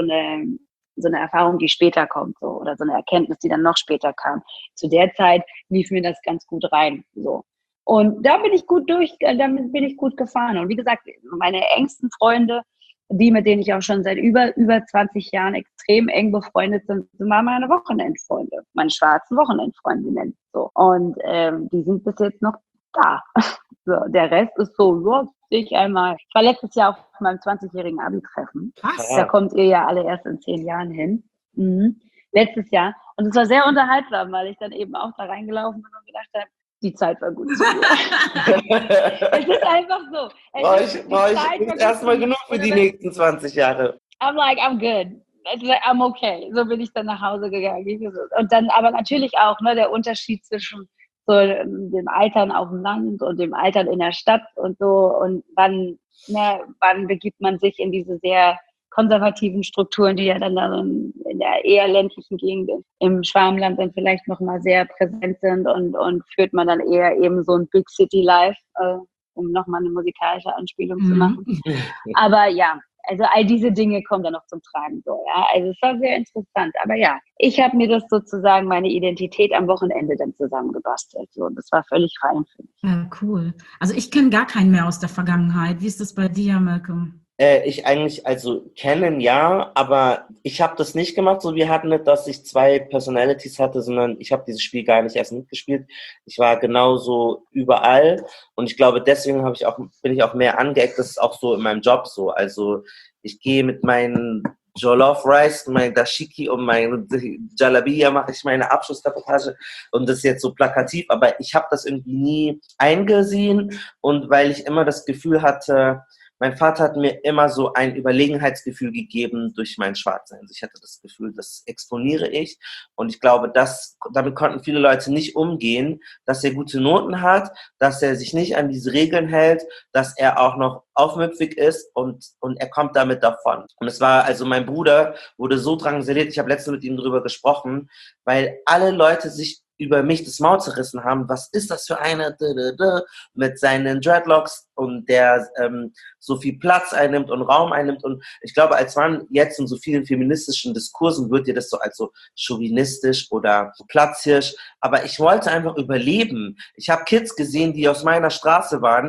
eine Erfahrung, die später kommt, so, oder so eine Erkenntnis, die dann noch später kam. Zu der Zeit lief mir das ganz gut rein, so. Und da bin ich damit bin ich gut gefahren. Und wie gesagt, meine engsten Freunde, die, mit denen ich auch schon seit über 20 Jahren extrem eng befreundet sind, sind mal meine Wochenendfreunde, meine schwarzen Wochenendfreundinnen. So. Und die sind bis jetzt noch da. So, der Rest ist so, ich einmal. Ich war letztes Jahr auf meinem 20-jährigen Abi-Treffen. Da kommt ihr ja alle erst in 10 Jahren hin. Letztes Jahr. Und es war sehr unterhaltsam, weil ich dann eben auch da reingelaufen bin und gedacht habe, die Zeit war gut zu mir. Es ist einfach so. Ich bin erstmal genug für die nächsten 20 Jahre. I'm like, I'm good. I'm okay. So bin ich dann nach Hause gegangen. Und dann aber natürlich auch, ne, der Unterschied zwischen so dem Altern auf dem Land und dem Altern in der Stadt und so. Und wann begibt man sich in diese sehr konservativen Strukturen, die ja dann in der eher ländlichen Gegend im Schwarmland dann vielleicht nochmal sehr präsent sind und führt man dann eher eben so ein Big City Life, um nochmal eine musikalische Anspielung zu machen. Aber ja, also all diese Dinge kommen dann noch zum Tragen. So, ja. Also es war sehr interessant. Aber ja, ich habe mir das sozusagen, meine Identität am Wochenende dann zusammengebastelt. So, das war völlig rein für mich. Ja, cool. Also ich kenne gar keinen mehr aus der Vergangenheit. Wie ist das bei dir, Malcolm? Ich eigentlich, also kennen ja, aber ich habe das nicht gemacht, so wir hatten nicht, dass ich 2 Personalities hatte, sondern ich habe dieses Spiel gar nicht erst mitgespielt. Ich war genauso überall und ich glaube, deswegen bin ich auch mehr angeeckt, das ist auch so in meinem Job so. Also ich gehe mit meinen Jollof Rice, mein Dashiki und mein Jalabiya mache ich meine Abschlussreportage und das ist jetzt so plakativ, aber ich habe das irgendwie nie eingesehen und weil ich immer das Gefühl hatte, mein Vater hat mir immer so ein Überlegenheitsgefühl gegeben durch mein Schwarzsein. Also ich hatte das Gefühl, das exponiere ich. Und ich glaube, damit konnten viele Leute nicht umgehen, dass er gute Noten hat, dass er sich nicht an diese Regeln hält, dass er auch noch aufmüpfig ist und er kommt damit davon. Und es war, also mein Bruder wurde so drangsaliert, ich habe letztens mit ihm darüber gesprochen, weil alle Leute sich über mich das Maul zerrissen haben, was ist das für eine mit seinen Dreadlocks und der so viel Platz einnimmt und Raum einnimmt und ich glaube, als man jetzt in so vielen feministischen Diskursen wird dir das so als so chauvinistisch oder Platzhirsch, aber ich wollte einfach überleben. Ich habe Kids gesehen, die aus meiner Straße waren,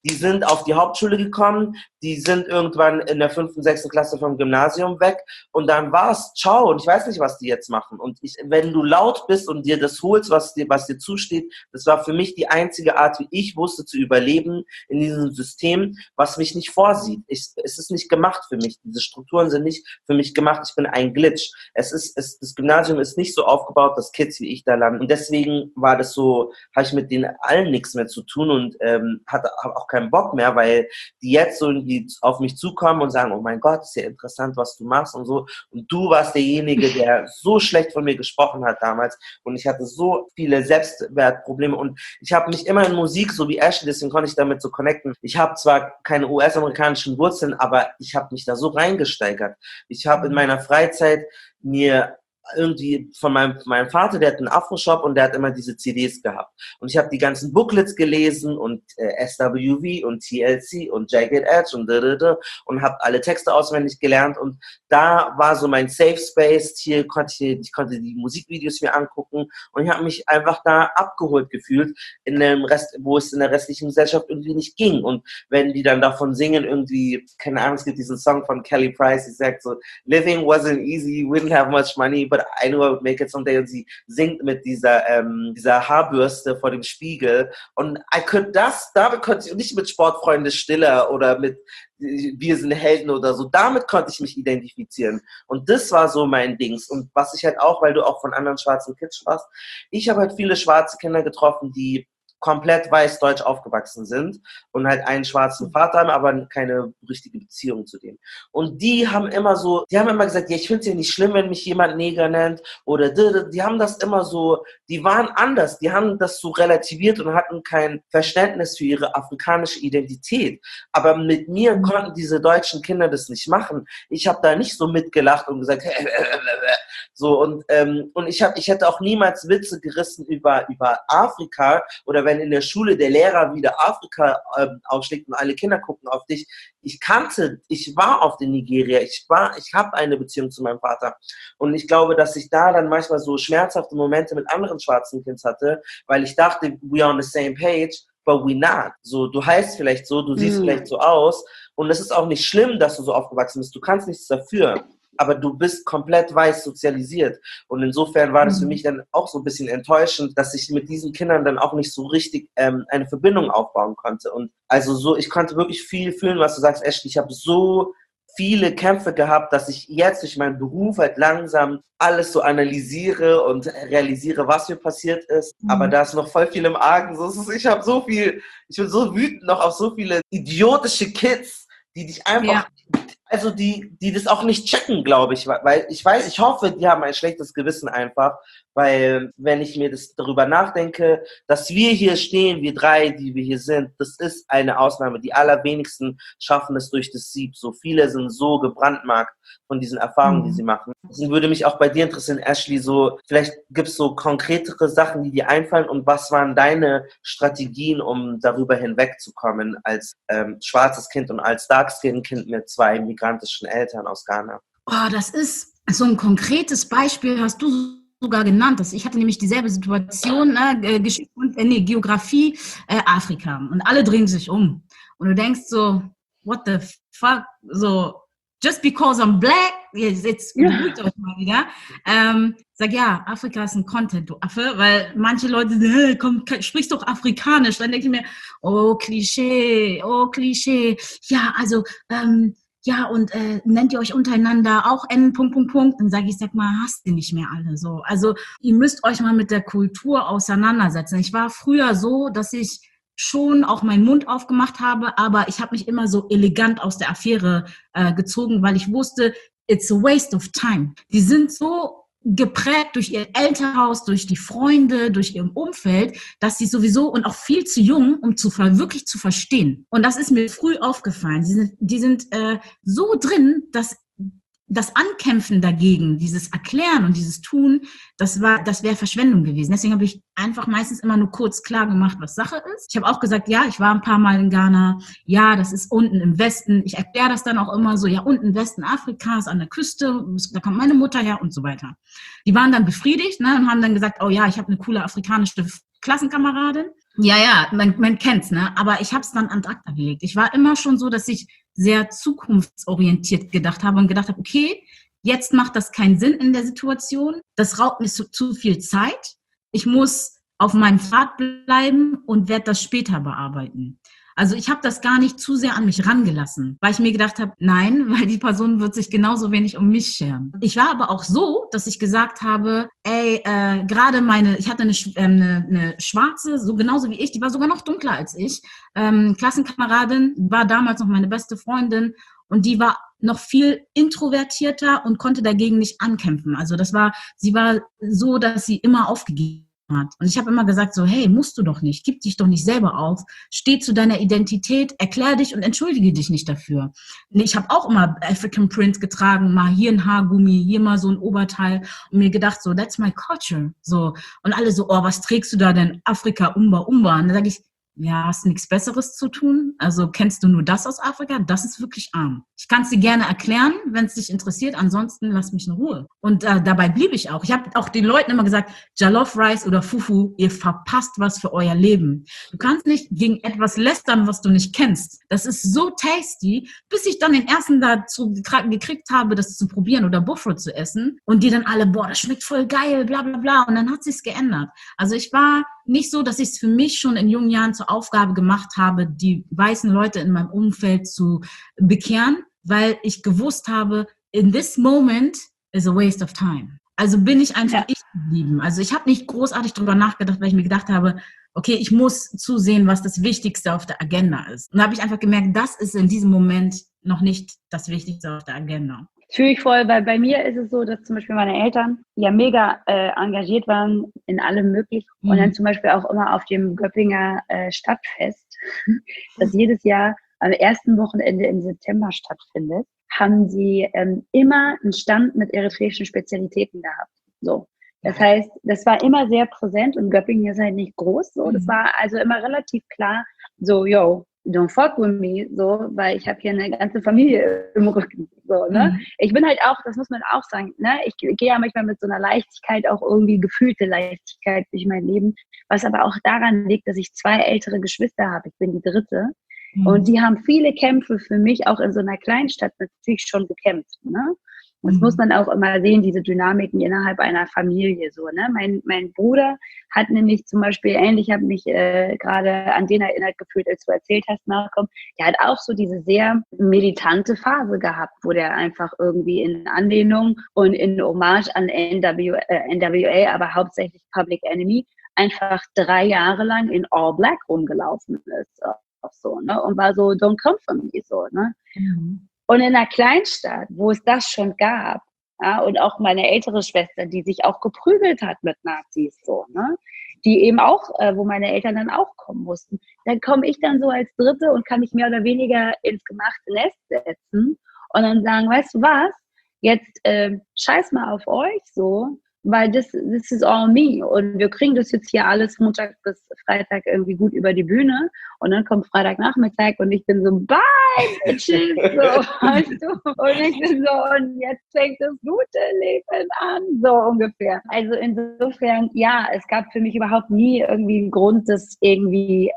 die sind auf die Hauptschule gekommen, die sind irgendwann in der 5., 6. Klasse vom Gymnasium weg und dann war's, ciao, und ich weiß nicht, was die jetzt machen. Und wenn du laut bist und dir das holst, was dir zusteht, das war für mich die einzige Art, wie ich wusste zu überleben in diesem System, was mich nicht vorsieht. Es ist nicht gemacht für mich. Diese Strukturen sind nicht für mich gemacht. Ich bin ein Glitch. Das Gymnasium ist nicht so aufgebaut, dass Kids wie ich da landen. Und deswegen war das so, habe ich mit denen allen nichts mehr zu tun und habe auch keinen Bock mehr, weil die jetzt so irgendwie auf mich zukommen und sagen, oh mein Gott, ist ja interessant, was du machst und so. Und du warst derjenige, der so schlecht von mir gesprochen hat damals. Und ich hatte so viele Selbstwertprobleme. Und ich habe mich immer in Musik, so wie Ashley, deswegen konnte ich damit so connecten. Ich habe zwar keine US-amerikanischen Wurzeln, aber ich habe mich da so reingesteigert. Ich habe in meiner Freizeit mir irgendwie von meinem Vater, der hat einen Afro-Shop und der hat immer diese CDs gehabt. Und ich habe die ganzen Booklets gelesen und SWV und TLC und Jagged Edge und habe alle Texte auswendig gelernt und da war so mein Safe Space. Ich konnte die Musikvideos mir angucken und ich habe mich einfach da abgeholt gefühlt in dem Rest, wo es in der restlichen Gesellschaft irgendwie nicht ging. Und wenn die dann davon singen, irgendwie, keine Ahnung, es gibt diesen Song von Kelly Price, die sagt so, living wasn't easy, we didn't have much money, but I knew I would make it someday. Und sie singt mit dieser Haarbürste vor dem Spiegel. Und damit konnte ich, nicht mit Sportfreunde Stiller oder mit Wir sind Helden oder so, damit konnte ich mich identifizieren. Und das war so mein Dings. Und was ich halt auch, weil du auch von anderen schwarzen Kids sprachst, ich habe halt viele schwarze Kinder getroffen, die komplett weiß-deutsch aufgewachsen sind und halt einen schwarzen Vater haben, aber keine richtige Beziehung zu dem. Und die haben immer gesagt, ja, ich finde es ja nicht schlimm, wenn mich jemand Neger nennt oder die haben das immer so, die waren anders, die haben das so relativiert und hatten kein Verständnis für ihre afrikanische Identität. Aber mit mir konnten diese deutschen Kinder das nicht machen. Ich habe da nicht so mitgelacht und gesagt, so und ich hätte auch niemals Witze gerissen über Afrika oder wenn in der Schule der Lehrer wieder Afrika aufschlägt und alle Kinder gucken auf dich. Ich war auf den Nigeria, ich habe eine Beziehung zu meinem Vater. Und ich glaube, dass ich da dann manchmal so schmerzhafte Momente mit anderen schwarzen Kids hatte, weil ich dachte, we are on the same page, but we not. So, du heißt vielleicht so, du siehst vielleicht so aus. Und es ist auch nicht schlimm, dass du so aufgewachsen bist. Du kannst nichts dafür. Aber du bist komplett weiß sozialisiert. Und insofern war das für mich dann auch so ein bisschen enttäuschend, dass ich mit diesen Kindern dann auch nicht so richtig eine Verbindung aufbauen konnte. Und also so, ich konnte wirklich viel fühlen, was du sagst, Ashley. Ich habe so viele Kämpfe gehabt, dass ich jetzt durch meinen Beruf halt langsam alles so analysiere und realisiere, was mir passiert ist. Aber da ist noch voll viel im Argen. Ich bin so wütend noch auf so viele idiotische Kids, die dich einfach, also die das auch nicht checken, glaube ich, weil ich hoffe, die haben ein schlechtes Gewissen einfach, weil wenn ich mir das darüber nachdenke, dass wir hier stehen, wir drei, die wir hier sind, das ist eine Ausnahme. Die allerwenigsten schaffen es durch das Sieb. So viele sind so gebrandmarkt von diesen Erfahrungen, die sie machen. Deswegen würde mich auch bei dir interessieren, Ashley, so vielleicht gibt es so konkretere Sachen, die dir einfallen und was waren deine Strategien, um darüber hinwegzukommen als schwarzes Kind und als Dark-Skin-Kind mit 2 migrantischen Eltern aus Ghana? Oh, das ist so ein konkretes Beispiel, hast du sogar genannt. Ich hatte nämlich dieselbe Situation, Geografie, Afrika. Und alle drehen sich um. Und du denkst so, what the fuck? So, just because I'm black, jetzt beruhigt euch mal wieder. Sag ja, Afrika ist ein Content, du Affe, weil manche Leute sagen, hey, komm, sprichst doch Afrikanisch. Dann denke ich mir, oh, Klischee. Ja, also, und nennt ihr euch untereinander auch N. Dann sage ich, sag mal, hasst ihr nicht mehr alle so. Also ihr müsst euch mal mit der Kultur auseinandersetzen. Ich war früher so, dass ich schon auch meinen Mund aufgemacht habe, aber ich habe mich immer so elegant aus der Affäre gezogen, weil ich wusste, it's a waste of time. Die sind so geprägt durch ihr Elternhaus, durch die Freunde, durch ihr Umfeld, dass sie sowieso und auch viel zu jung, um wirklich zu verstehen. Und das ist mir früh aufgefallen. Die sind so drin, dass das Ankämpfen dagegen, dieses Erklären und dieses Tun, das wäre Verschwendung gewesen. Deswegen habe ich einfach meistens immer nur kurz klar gemacht, was Sache ist. Ich habe auch gesagt, ja, ich war ein paar Mal in Ghana. Ja, das ist unten im Westen. Ich erkläre das dann auch immer so, ja, unten im Westen Afrikas, an der Küste, da kommt meine Mutter her und so weiter. Die waren dann befriedigt, ne, und haben dann gesagt, oh ja, ich habe eine coole afrikanische Klassenkameradin. Ja, man kennt's, ne? Aber ich habe es dann ad acta gelegt. Ich war immer schon so, dass ich sehr zukunftsorientiert gedacht habe und gedacht habe, okay, jetzt macht das keinen Sinn in der Situation. Das raubt mir zu viel Zeit. Ich muss auf meinem Pfad bleiben und werde das später bearbeiten. Also ich habe das gar nicht zu sehr an mich rangelassen, weil ich mir gedacht habe, nein, weil die Person wird sich genauso wenig um mich scheren. Ich war aber auch so, dass ich gesagt habe, ey, gerade ich hatte eine schwarze, so genauso wie ich, die war sogar noch dunkler als ich, Klassenkameradin, war damals noch meine beste Freundin und die war noch viel introvertierter und konnte dagegen nicht ankämpfen. Also sie war so, dass sie immer aufgegeben hat. Und ich habe immer gesagt so, hey, musst du doch nicht, gib dich doch nicht selber auf, steh zu deiner Identität, erklär dich und entschuldige dich nicht dafür. Ich habe auch immer African Print getragen, mal hier ein Haargummi, hier mal so ein Oberteil und mir gedacht so, that's my culture. So. Und alle so, oh, was trägst du da denn? Afrika, Umba. Und dann sage ich, ja, hast du nichts Besseres zu tun? Also kennst du nur das aus Afrika? Das ist wirklich arm. Ich kann es dir gerne erklären, wenn es dich interessiert. Ansonsten lass mich in Ruhe. Und dabei blieb ich auch. Ich habe auch den Leuten immer gesagt, Jollof Rice oder Fufu, ihr verpasst was für euer Leben. Du kannst nicht gegen etwas lästern, was du nicht kennst. Das ist so tasty, bis ich dann den ersten dazu gekriegt habe, das zu probieren oder Buffalo zu essen. Und die dann alle, boah, das schmeckt voll geil, bla bla bla. Und dann hat sich's geändert. Also ich war nicht so, dass ich es für mich schon in jungen Jahren zur Aufgabe gemacht habe, die weißen Leute in meinem Umfeld zu bekehren, weil ich gewusst habe, in this moment is a waste of time. Also bin ich einfach ich geblieben. Also ich habe nicht großartig drüber nachgedacht, weil ich mir gedacht habe, okay, ich muss zusehen, was das Wichtigste auf der Agenda ist. Und da habe ich einfach gemerkt, das ist in diesem Moment noch nicht das Wichtigste auf der Agenda. Fühle ich voll, weil bei mir ist es so, dass zum Beispiel meine Eltern ja mega engagiert waren in allem Möglichen und dann zum Beispiel auch immer auf dem Göppinger Stadtfest, das jedes Jahr am ersten Wochenende im September stattfindet, haben sie immer einen Stand mit eritreischen Spezialitäten gehabt. So. Das heißt, das war immer sehr präsent und Göppingen ist halt nicht groß. So. Das war also immer relativ klar, so, yo, don't fuck with me, so, weil ich habe hier eine ganze Familie im Rücken. So, ne? Ich bin halt auch, das muss man auch sagen, ne? Ich gehe ja manchmal mit so einer Leichtigkeit, auch irgendwie gefühlte Leichtigkeit durch mein Leben, was aber auch daran liegt, dass ich 2 ältere Geschwister habe. Ich bin die 3. Und die haben viele Kämpfe für mich auch in so einer Kleinstadt natürlich schon gekämpft. Ne? Und das muss man auch immer sehen, diese Dynamiken innerhalb einer Familie. So, ne? Mein Bruder hat nämlich zum Beispiel ähnlich, ich habe mich gerade an den erinnert gefühlt, als du erzählt hast, Malcolm, der hat auch so diese sehr militante Phase gehabt, wo der einfach irgendwie in Anlehnung und in Hommage an NWA, aber hauptsächlich Public Enemy, einfach 3 Jahre lang in All Black rumgelaufen ist. Auch so, ne? Und war so, don't come for me, so, ne? Und in einer Kleinstadt, wo es das schon gab, ja, und auch meine ältere Schwester, die sich auch geprügelt hat mit Nazis, so, ne? Die eben auch, wo meine Eltern dann auch kommen mussten. Dann komme ich dann so als Dritte und kann mich mehr oder weniger ins gemachte Nest setzen und dann sagen, weißt du was, jetzt scheiß mal auf euch, so, weil this is all me und wir kriegen das jetzt hier alles Montag bis Freitag irgendwie gut über die Bühne und dann kommt Freitagnachmittag und ich bin so, bye, bitches, so, weißt du, und ich bin so, und jetzt fängt das gute Leben an, so ungefähr. Also insofern, ja, es gab für mich überhaupt nie irgendwie einen Grund, das irgendwie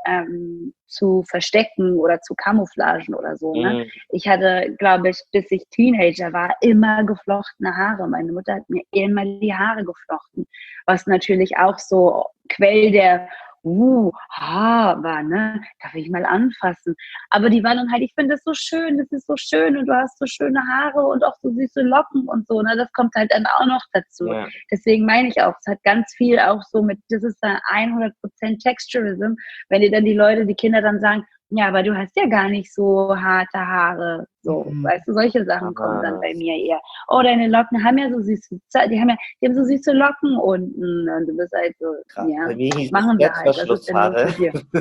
zu verstecken oder zu camouflagen oder so. Ne? Ich hatte, glaube ich, bis ich Teenager war, immer geflochtene Haare. Meine Mutter hat mir immer die Haare geflochten, was natürlich auch so Quell der war, ne? Darf ich mal anfassen? Aber die waren dann halt, ich finde das so schön, das ist so schön und du hast so schöne Haare und auch so süße Locken und so, ne? Das kommt halt dann auch noch dazu. Ja. Deswegen meine ich auch, es hat ganz viel auch so mit, das ist da 100% Texturism, wenn dir dann die Kinder dann sagen, ja, aber du hast ja gar nicht so harte Haare, so, weißt du, solche Sachen kommen dann bei mir eher. Oh, deine Locken haben ja so süße, die haben so süße Locken unten und du bist halt so, krass, ja, machen wir halt, das ist dann nicht für dir.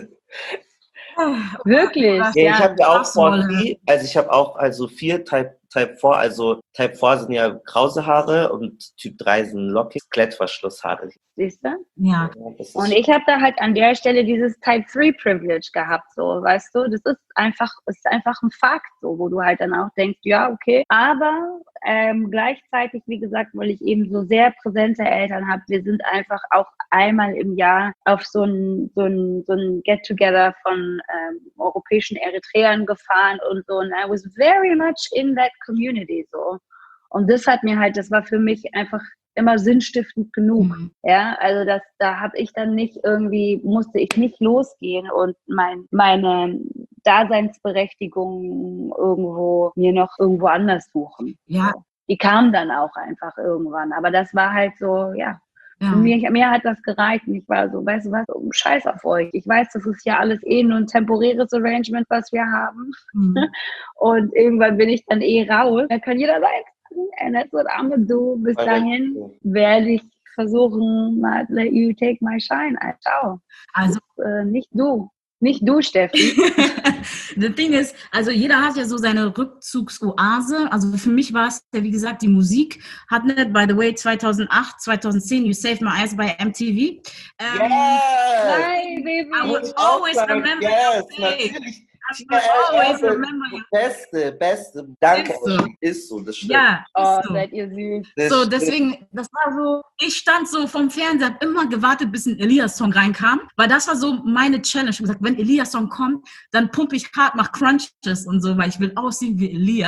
Wirklich? Ja, ich habe ja auch 4 Type Type 4, also Type 4 sind ja krause Haare und Typ 3 sind lockig, Klettverschlusshaare. Siehst du? Ja. Und ich habe da halt an der Stelle dieses Type 3 Privilege gehabt, so, weißt du, das ist einfach ein Fakt, so, wo du halt dann auch denkst, ja, okay, aber gleichzeitig, wie gesagt, weil ich eben so sehr präsente Eltern habe, wir sind einfach auch einmal im Jahr auf so ein Get-Together von europäischen Eritreern gefahren und so, und I was very much in that community, so. Und das war für mich einfach immer sinnstiftend genug. Ja, also da habe ich dann musste ich nicht losgehen und meine Daseinsberechtigung mir noch irgendwo anders suchen. Ja. So. Die kam dann auch einfach irgendwann. Aber das war halt so, ja. Mir hat das gereicht und ich war so, weißt du was, scheiß auf euch. Ich weiß, das ist ja alles nur ein temporäres Arrangement, was wir haben. Und irgendwann bin ich dann raus. Da kann jeder sein. And that's what I'm gonna do. Bis dahin werde ich versuchen, let you take my shine. Ciao. Also nicht du, Steffi. The thing is, also jeder hat ja so seine Rückzugsoase. Also für mich war es ja, wie gesagt, die Musik. Hat nicht, by the way, 2008, 2010, You Saved My Eyes bei MTV. Hi, baby. I will always remember your face. Natürlich. I will always remember your Beste. Danke, Ist so, das stimmt. Ja, ist so. Seid ihr süß. So, deswegen, das war so, ich stand so vom Fernseher, hab immer gewartet, bis ein Elias-Song reinkam, weil das war so meine Challenge. Ich hab gesagt, wenn Elias-Song kommt, dann pumpe ich hart, mach Crunches und so, weil ich will aussehen wie Elia.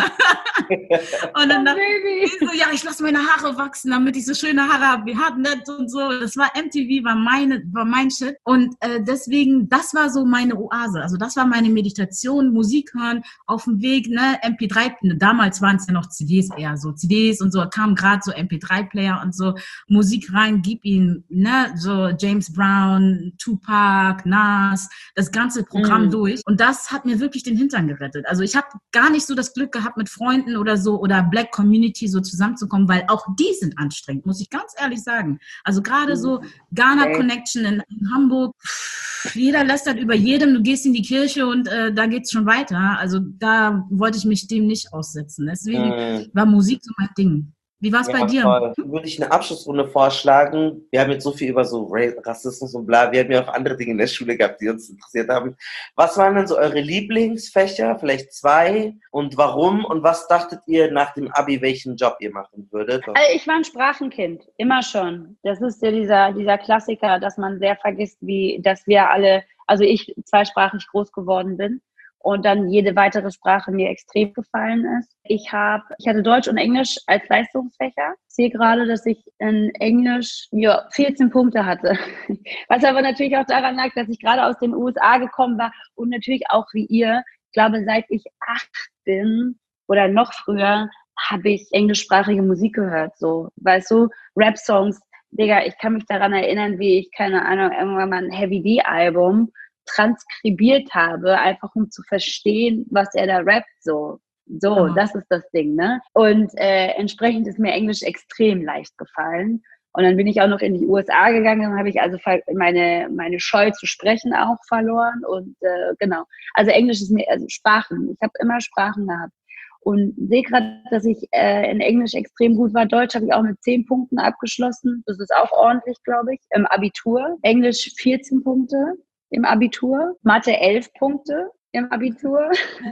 Und dann dachte ich so, ja, ich lasse meine Haare wachsen, damit ich so schöne Haare habe, wie Hardnet und so. Das war MTV, war mein Shit. Und deswegen, das war so meine Oase. Also das war meine Meditation, Musik hören, auf dem Weg, ne, MP3, damals waren es ja noch CDs eher so, CDs und so, kamen gerade so MP3-Player und so, Musik rein, gib ihn, ne, so James Brown, Tupac, Nas, das ganze Programm durch. Und das hat mir wirklich den Hintern gerettet. Also ich habe gar nicht so das Glück gehabt, mit Freunden oder so oder Black Community so zusammenzukommen, weil auch die sind anstrengend, muss ich ganz ehrlich sagen. Also gerade so Ghana Connection in Hamburg, jeder lästert über jedem, du gehst in die Kirche und da geht's schon weiter. Also da wollte ich mich dem nicht aussetzen. Deswegen war Musik so mein Ding. Wie war es bei dir? Voll. Würde ich eine Abschlussrunde vorschlagen. Wir haben jetzt so viel über so Rassismus und bla. Wir haben ja auch andere Dinge in der Schule gehabt, die uns interessiert haben. Was waren denn so eure Lieblingsfächer? Vielleicht 2. Und warum? Und was dachtet ihr nach dem Abi, welchen Job ihr machen würdet? Also ich war ein Sprachenkind. Immer schon. Das ist ja dieser Klassiker, dass man sehr vergisst, dass wir alle, also ich zweisprachig groß geworden bin. Und dann jede weitere Sprache mir extrem gefallen ist. Ich hatte Deutsch und Englisch als Leistungsfächer. Ich sehe gerade, dass ich in Englisch 14 Punkte hatte. Was aber natürlich auch daran lag, dass ich gerade aus den USA gekommen war und natürlich auch wie ihr. Ich glaube, seit ich 8 bin oder noch früher, habe ich englischsprachige Musik gehört. So, weißt du, Rap-Songs. Digga, ich kann mich daran erinnern, wie ich, keine Ahnung, irgendwann mal ein Heavy D-Album transkribiert habe, einfach um zu verstehen, was er da rappt, so, das ist das Ding, ne? Und entsprechend ist mir Englisch extrem leicht gefallen. Und dann bin ich auch noch in die USA gegangen, dann habe ich also meine Scheu zu sprechen auch verloren und genau. Also Englisch ist mir, also Sprachen, ich habe immer Sprachen gehabt. Und sehe gerade, dass ich in Englisch extrem gut war. Deutsch habe ich auch mit 10 Punkten abgeschlossen. Das ist auch ordentlich, glaube ich. Im Abitur. Englisch 14 Punkte. Im Abitur, Mathe 11 Punkte im Abitur.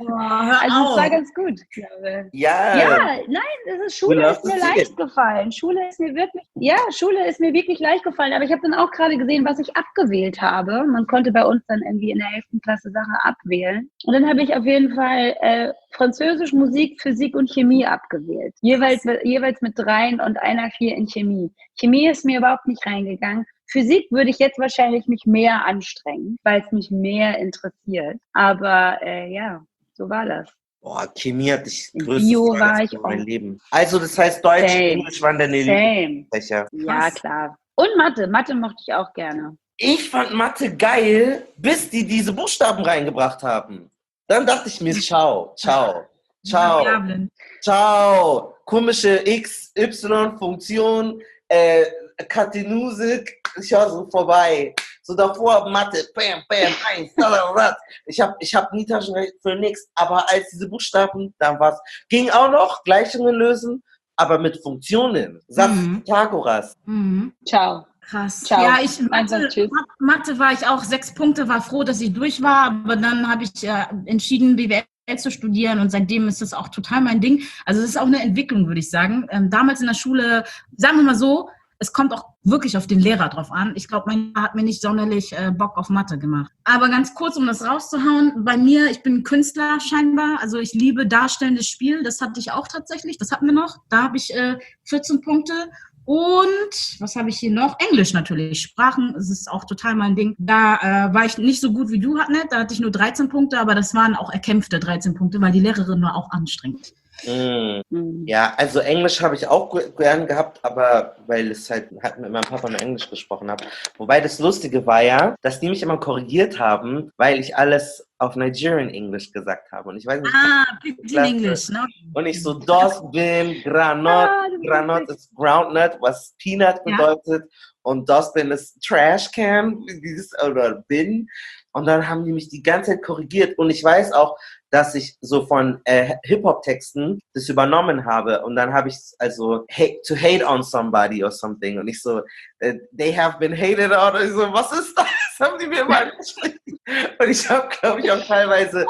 Also es war ganz gut, glaube ich. Ja, nein, Schule ist mir leicht gefallen. Schule ist mir wirklich leicht gefallen. Aber ich habe dann auch gerade gesehen, was ich abgewählt habe. Man konnte bei uns dann irgendwie in der 11. Klasse Sachen abwählen. Und dann habe ich auf jeden Fall Französisch, Musik, Physik und Chemie abgewählt. Jeweils mit 3 und einer 4 in Chemie. Chemie ist mir überhaupt nicht reingegangen. Physik würde ich jetzt wahrscheinlich mich mehr anstrengen, weil es mich mehr interessiert. Aber so war das. Boah, Chemie hatte ich größtes Bio war ich in meinem Leben. Also das heißt, Deutsch und Englisch waren deine Lieblingsfächer. Ja, klar. Und Mathe. Mathe mochte ich auch gerne. Ich fand Mathe geil, bis die diese Buchstaben reingebracht haben. Dann dachte ich mir, ciao. Komische X-Y-Funktion, Katenusik, ich war so vorbei. So davor Mathe, bam, bam, 1, ich hab nie Taschenrechner für nichts, aber als diese Buchstaben, da was, ging auch noch, Gleichungen lösen, aber mit Funktionen. Satz Pythagoras. Ciao. Krass. Ciao. Ja, Einfach tschüss. Mathe war ich auch 6 Punkte, war froh, dass ich durch war, aber dann habe ich entschieden, BWL zu studieren und seitdem ist das auch total mein Ding. Also es ist auch eine Entwicklung, würde ich sagen. Damals in der Schule, sagen wir mal so, es kommt auch wirklich auf den Lehrer drauf an. Ich glaube, mein Lehrer hat mir nicht sonderlich Bock auf Mathe gemacht. Aber ganz kurz, um das rauszuhauen, bei mir, ich bin Künstler scheinbar, also ich liebe darstellendes Spiel, das hatte ich auch tatsächlich, das hatten wir noch. Da habe ich 14 Punkte. Und was habe ich hier noch? Englisch natürlich. Sprachen, das ist auch total mein Ding. Da war ich nicht so gut wie du, Hatnet. Da hatte ich nur 13 Punkte, aber das waren auch erkämpfte 13 Punkte, weil die Lehrerin war auch anstrengend. Ja, also Englisch habe ich auch gern gehabt, aber weil es halt mit meinem Papa nur Englisch gesprochen habe. Wobei das Lustige war ja, dass die mich immer korrigiert haben, weil ich alles auf Nigerian English gesagt habe. Und ich weiß nicht, Pidgin English, ne? Und ich so, dos, bin, granot. Granot ist Groundnut, was Peanut bedeutet. Und dos bin ist Trash Can, oder Bin. Und dann haben die mich die ganze Zeit korrigiert. Und ich weiß auch, dass ich so von Hip-Hop-Texten das übernommen habe. Und dann habe ich also to hate on somebody or something. Und ich so, they have been hated on. Und ich so, was ist das? Haben die mir mal geschrieben. Und ich habe, glaube ich, auch teilweise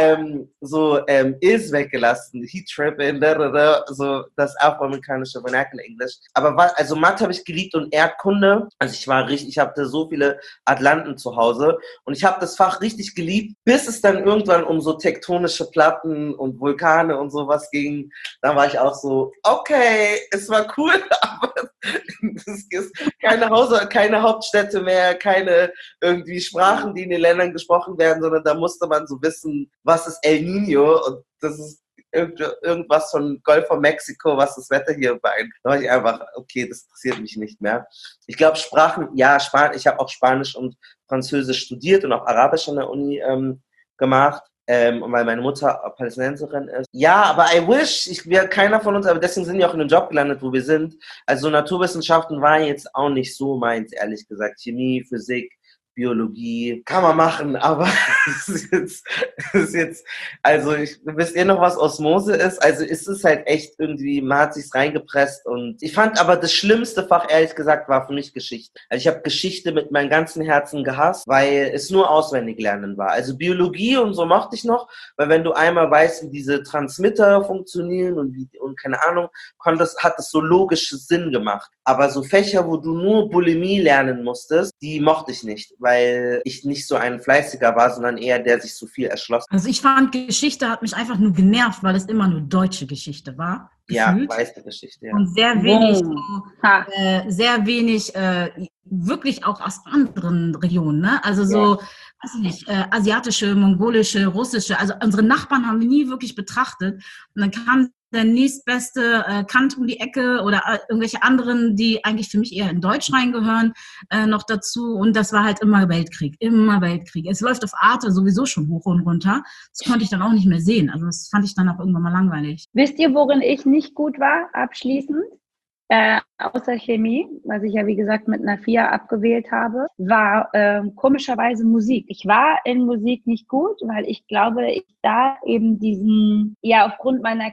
is weggelassen. He tripping, so das afroamerikanische Vernacular English. Aber also Mathe habe ich geliebt und Erdkunde. Also ich hatte so viele Atlanten zu Hause. Und ich habe das Fach richtig geliebt, bis es dann irgendwann um so tektonische Platten und Vulkane und sowas ging. Da war ich auch so, okay, es war cool, aber es ist keine Hauptstädte mehr, keine irgendwie Sprachen, die in den Ländern gesprochen werden, sondern da musste man so wissen, was ist El Niño und das ist irgendwas von Golf von Mexiko, was das Wetter hier beeinflusst. Da war ich einfach, okay, das interessiert mich nicht mehr. Ich glaube, Sprachen, ja, ich habe auch Spanisch und Französisch studiert und auch Arabisch an der Uni gemacht. Weil meine Mutter Palästinenserin ist. Ja, aber I wish, keiner von uns, aber deswegen sind wir auch in dem Job gelandet, wo wir sind. Also Naturwissenschaften waren jetzt auch nicht so meins, ehrlich gesagt. Chemie, Physik, Biologie, kann man machen, aber es ist jetzt, also wisst ihr noch, was Osmose ist? Also es ist halt echt irgendwie, man hat sich's reingepresst und ich fand aber das schlimmste Fach, ehrlich gesagt, war für mich Geschichte. Also ich habe Geschichte mit meinem ganzen Herzen gehasst, weil es nur auswendig lernen war. Also Biologie und so mochte ich noch, weil wenn du einmal weißt, wie diese Transmitter funktionieren und keine Ahnung, hat das so logisch Sinn gemacht. Aber so Fächer, wo du nur Bulimie lernen musstest, die mochte ich nicht, weil ich nicht so ein Fleißiger war, sondern eher der sich so viel erschlossen. Also ich fand, Geschichte hat mich einfach nur genervt, weil es immer nur deutsche Geschichte war. Gefühlt. Ja, weiße Geschichte, ja. Und sehr wenig, wirklich auch aus anderen Regionen, ne? Also so, weiß ich nicht, asiatische, mongolische, russische, also unsere Nachbarn haben wir nie wirklich betrachtet. Und dann kam der nächstbeste Kant um die Ecke oder irgendwelche anderen, die eigentlich für mich eher in Deutsch reingehören, noch dazu. Und das war halt immer Weltkrieg. Es läuft auf Arte sowieso schon hoch und runter. Das konnte ich dann auch nicht mehr sehen. Also das fand ich dann auch irgendwann mal langweilig. Wisst ihr, worin ich nicht gut war, abschließend? Außer Chemie, was ich ja wie gesagt mit einer 4 abgewählt habe, war komischerweise Musik. Ich war in Musik nicht gut, weil ich glaube, ich da eben aufgrund meiner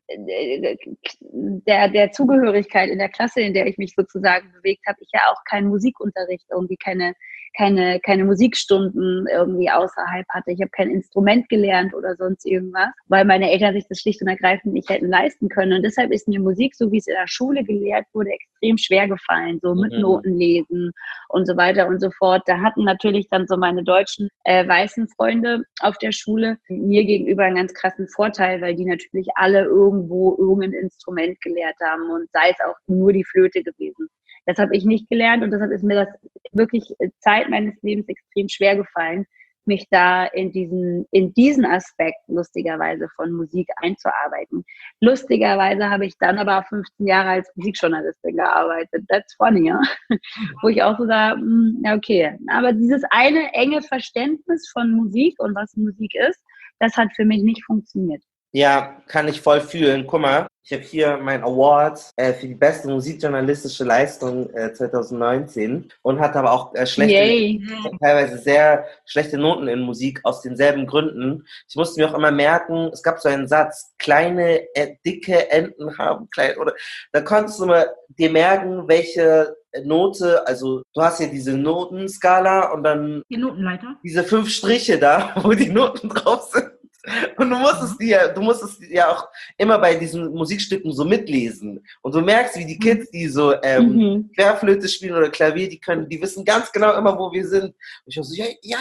der Zugehörigkeit in der Klasse, in der ich mich sozusagen bewegt habe, ich ja auch keinen Musikunterricht, irgendwie keine Musikstunden irgendwie außerhalb hatte. Ich habe kein Instrument gelernt oder sonst irgendwas, weil meine Eltern sich das schlicht und ergreifend nicht hätten leisten können. Und deshalb ist mir Musik, so wie es in der Schule gelehrt wurde, extrem schwer gefallen, so mit Noten lesen und so weiter und so fort. Da hatten natürlich dann so meine deutschen weißen Freunde auf der Schule mir gegenüber einen ganz krassen Vorteil, weil die natürlich alle irgendwo irgendein Instrument gelehrt haben und sei es auch nur die Flöte gewesen. Das habe ich nicht gelernt und deshalb ist mir das wirklich Zeit meines Lebens extrem schwer gefallen, mich da in diesen Aspekt lustigerweise von Musik einzuarbeiten. Lustigerweise habe ich dann aber 15 Jahre als Musikjournalistin gearbeitet. That's funny, ja? Wo ich auch so sage, okay. Aber dieses eine enge Verständnis von Musik und was Musik ist, das hat für mich nicht funktioniert. Ja, kann ich voll fühlen. Guck mal, ich habe hier meinen Award für die beste musikjournalistische Leistung 2019 und hatte aber auch Yay. teilweise sehr schlechte Noten in Musik aus denselben Gründen. Ich musste mir auch immer merken, es gab so einen Satz, kleine, dicke Enten haben klein, oder da konntest du mal dir merken, welche Note, also du hast hier diese Notenskala und dann Die Notenleiter. diese 5 Striche da, wo die Noten drauf sind. Und du musstest die ja auch immer bei diesen Musikstücken so mitlesen. Und du merkst, wie die Kids, die so Querflöte spielen oder Klavier, die wissen ganz genau immer, wo wir sind. Und ich war so,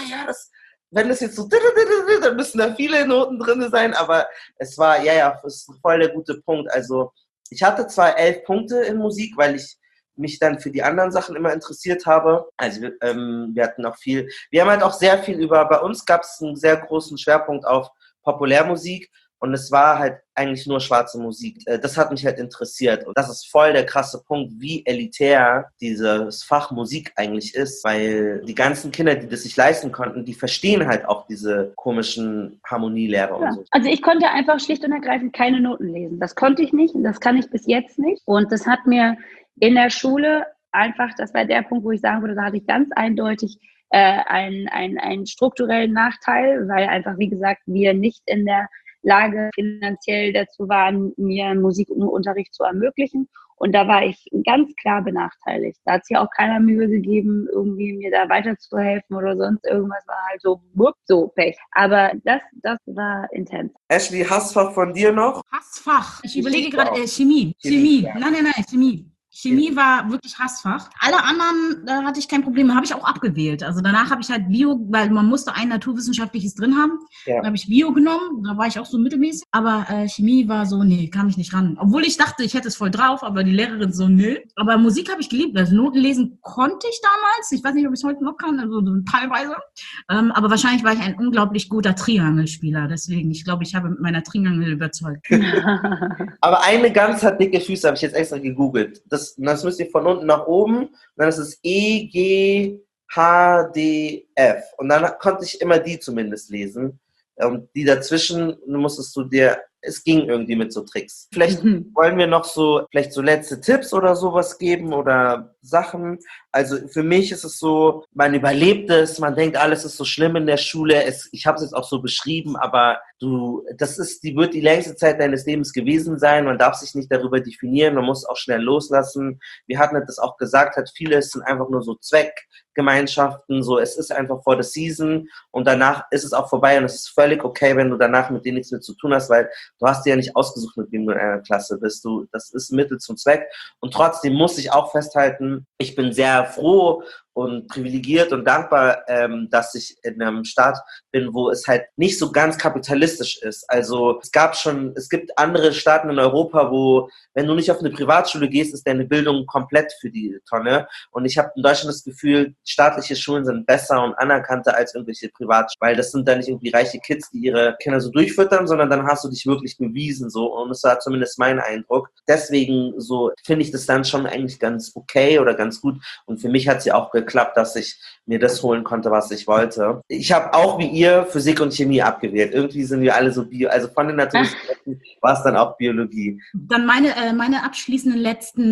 wenn das jetzt so, dann müssen da viele Noten drin sein, aber es ist voll der gute Punkt. Also, ich hatte zwar 11 Punkte in Musik, weil ich mich dann für die anderen Sachen immer interessiert habe. Also wir hatten auch wir haben halt auch sehr viel bei uns gab es einen sehr großen Schwerpunkt auf Populärmusik und es war halt eigentlich nur schwarze Musik. Das hat mich halt interessiert und das ist voll der krasse Punkt, wie elitär dieses Fach Musik eigentlich ist, weil die ganzen Kinder, die das sich leisten konnten, die verstehen halt auch diese komischen Harmonielehre und so. Also ich konnte einfach schlicht und ergreifend keine Noten lesen. Das konnte ich nicht und das kann ich bis jetzt nicht. Und das hat mir in der Schule einfach, das war der Punkt, wo ich sagen würde, da hatte ich ganz eindeutig einen strukturellen Nachteil, weil einfach, wie gesagt, wir nicht in der Lage finanziell dazu waren, mir Musikunterricht zu ermöglichen. Und da war ich ganz klar benachteiligt. Da hat sich auch keiner Mühe gegeben, irgendwie mir da weiterzuhelfen oder sonst irgendwas. War halt so Pech. Aber das war intens. Ashley, Hassfach von dir noch? Hassfach. Ich überlege gerade, Chemie. Chemie. Ja. Nein, Chemie. Chemie war wirklich Hassfach. Alle anderen, da hatte ich kein Problem, habe ich auch abgewählt. Also danach habe ich halt Bio, weil man musste ein naturwissenschaftliches drin haben. Ja. Dann habe ich Bio genommen, da war ich auch so mittelmäßig. Aber Chemie war so, nee, kam ich nicht ran. Obwohl ich dachte, ich hätte es voll drauf, aber die Lehrerin so, nee. Aber Musik habe ich geliebt. Also Noten lesen konnte ich damals. Ich weiß nicht, ob ich es heute noch kann, also teilweise. Aber wahrscheinlich war ich ein unglaublich guter Triangelspieler. Deswegen, ich glaube, ich habe mit meiner Triangel überzeugt. Aber eine ganz hat dicke Füße, habe ich jetzt extra gegoogelt. Das müsst ihr von unten nach oben. Und dann ist es E, G, H, D, F. Und dann konnte ich immer die zumindest lesen. Und die dazwischen es ging irgendwie mit so Tricks. Vielleicht wollen wir noch vielleicht so letzte Tipps oder sowas geben oder Sachen. Also für mich ist es so, man überlebt es, man denkt, alles ist so schlimm in der Schule. Ich habe es jetzt auch so beschrieben, aber die wird die längste Zeit deines Lebens gewesen sein. Man darf sich nicht darüber definieren, man muss auch schnell loslassen. Wir hatten das auch gesagt, vieles sind einfach nur so Zweckgemeinschaften, so es ist einfach for the season und danach ist es auch vorbei und es ist völlig okay, wenn du danach mit denen nichts mehr zu tun hast, weil du hast dir ja nicht ausgesucht, mit wem du in einer Klasse bist. Das ist Mittel zum Zweck. Und trotzdem muss ich auch festhalten, ich bin sehr froh und privilegiert und dankbar, dass ich in einem Staat bin, wo es halt nicht so ganz kapitalistisch ist. Also es gibt andere Staaten in Europa, wo, wenn du nicht auf eine Privatschule gehst, ist deine Bildung komplett für die Tonne. Und ich habe in Deutschland das Gefühl, staatliche Schulen sind besser und anerkannter als irgendwelche Privatschulen, weil das sind dann nicht irgendwie reiche Kids, die ihre Kinder so durchfüttern, sondern dann hast du dich wirklich bewiesen, so. Und das war zumindest mein Eindruck. Deswegen so finde ich das dann schon eigentlich ganz okay oder ganz gut. Und für mich hat es ja auch geklappt, dass ich mir das holen konnte, was ich wollte. Ich habe auch wie ihr Physik und Chemie abgewählt. Irgendwie sind wir alle so also von den Naturwissenschaften war es dann auch Biologie. Dann meine abschließenden letzten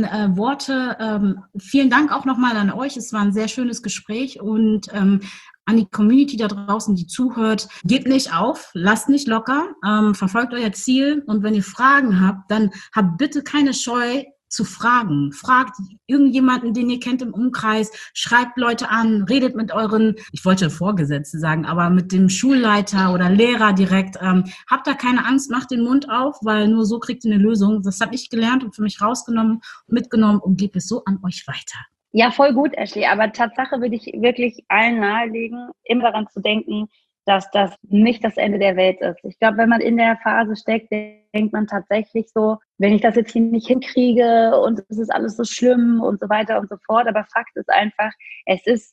Worte. Vielen Dank auch nochmal an euch. Es war ein sehr schönes Gespräch und an die Community da draußen, die zuhört, gebt nicht auf, lasst nicht locker, verfolgt euer Ziel und wenn ihr Fragen habt, dann habt bitte keine Scheu zu fragen. Fragt irgendjemanden, den ihr kennt im Umkreis, schreibt Leute an, redet mit euren, ich wollte Vorgesetzten sagen, aber mit dem Schulleiter oder Lehrer direkt. Habt da keine Angst, macht den Mund auf, weil nur so kriegt ihr eine Lösung. Das habe ich gelernt und für mich rausgenommen, mitgenommen und gebe es so an euch weiter. Ja, voll gut, Ashley. Aber Tatsache würde ich wirklich allen nahelegen, immer daran zu denken, dass das nicht das Ende der Welt ist. Ich glaube, wenn man in der Phase steckt, denkt man tatsächlich so, wenn ich das jetzt hier nicht hinkriege und es ist alles so schlimm und so weiter und so fort. Aber Fakt ist einfach, es ist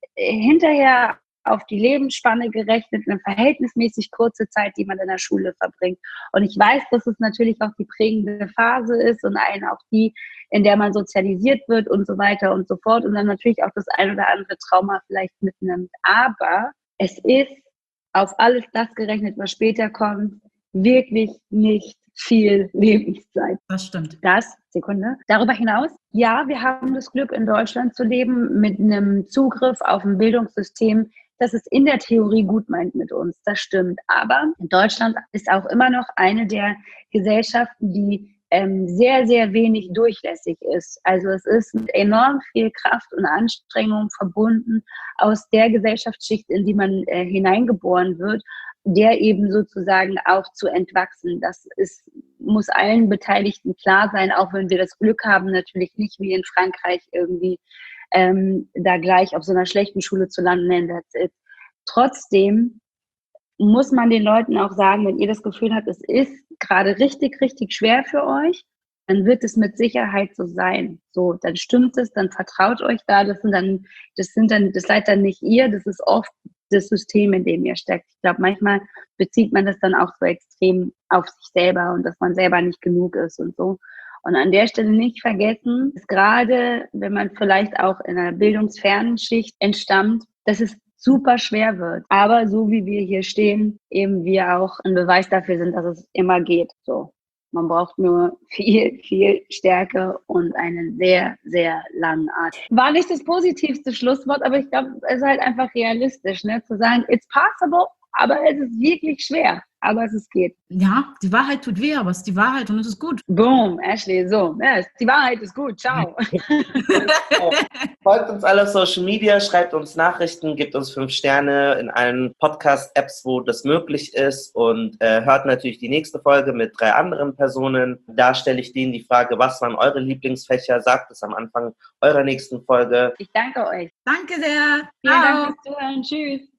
hinterher auf die Lebensspanne gerechnet eine verhältnismäßig kurze Zeit, die man in der Schule verbringt. Und ich weiß, dass es natürlich auch die prägende Phase ist und auch die, in der man sozialisiert wird und so weiter und so fort und dann natürlich auch das ein oder andere Trauma vielleicht mitnimmt. Aber es ist auf alles das gerechnet, was später kommt, wirklich nicht viel Lebenszeit. Das stimmt. Sekunde. Darüber hinaus, ja, wir haben das Glück, in Deutschland zu leben, mit einem Zugriff auf ein Bildungssystem, das es in der Theorie gut meint mit uns. Das stimmt. Aber Deutschland ist auch immer noch eine der Gesellschaften, die sehr, sehr wenig durchlässig ist. Also es ist mit enorm viel Kraft und Anstrengung verbunden aus der Gesellschaftsschicht, in die man hineingeboren wird, der eben sozusagen auch zu entwachsen. Muss allen Beteiligten klar sein, auch wenn wir das Glück haben, natürlich nicht wie in Frankreich irgendwie da gleich auf so einer schlechten Schule zu landen. Trotzdem muss man den Leuten auch sagen, wenn ihr das Gefühl habt, es ist gerade richtig, richtig schwer für euch, dann wird es mit Sicherheit so sein. So, dann stimmt es, dann vertraut euch da. Das seid dann nicht ihr, das ist oft das System, in dem ihr steckt. Ich glaube, manchmal bezieht man das dann auch so extrem auf sich selber und dass man selber nicht genug ist und so. Und an der Stelle nicht vergessen, dass gerade, wenn man vielleicht auch in einer bildungsfernen Schicht entstammt, dass es super schwer wird. Aber so wie wir hier stehen, eben wir auch ein Beweis dafür sind, dass es immer geht. So. Man braucht nur viel, viel Stärke und einen sehr, sehr langen Atem. War nicht das positivste Schlusswort, aber ich glaube, es ist halt einfach realistisch, ne? Zu sagen, it's possible, aber es ist wirklich schwer. Aber es geht. Ja, die Wahrheit tut weh, aber es ist die Wahrheit und es ist gut. Boom, Ashley, so. Ja, die Wahrheit ist gut. Ciao. Folgt uns alle auf Social Media, schreibt uns Nachrichten, gebt uns 5 Sterne in allen Podcast-Apps, wo das möglich ist und hört natürlich die nächste Folge mit 3 anderen Personen. Da stelle ich denen die Frage, was waren eure Lieblingsfächer? Sagt es am Anfang eurer nächsten Folge. Ich danke euch. Danke sehr. Vielen Dank fürs Zuhören. Tschüss.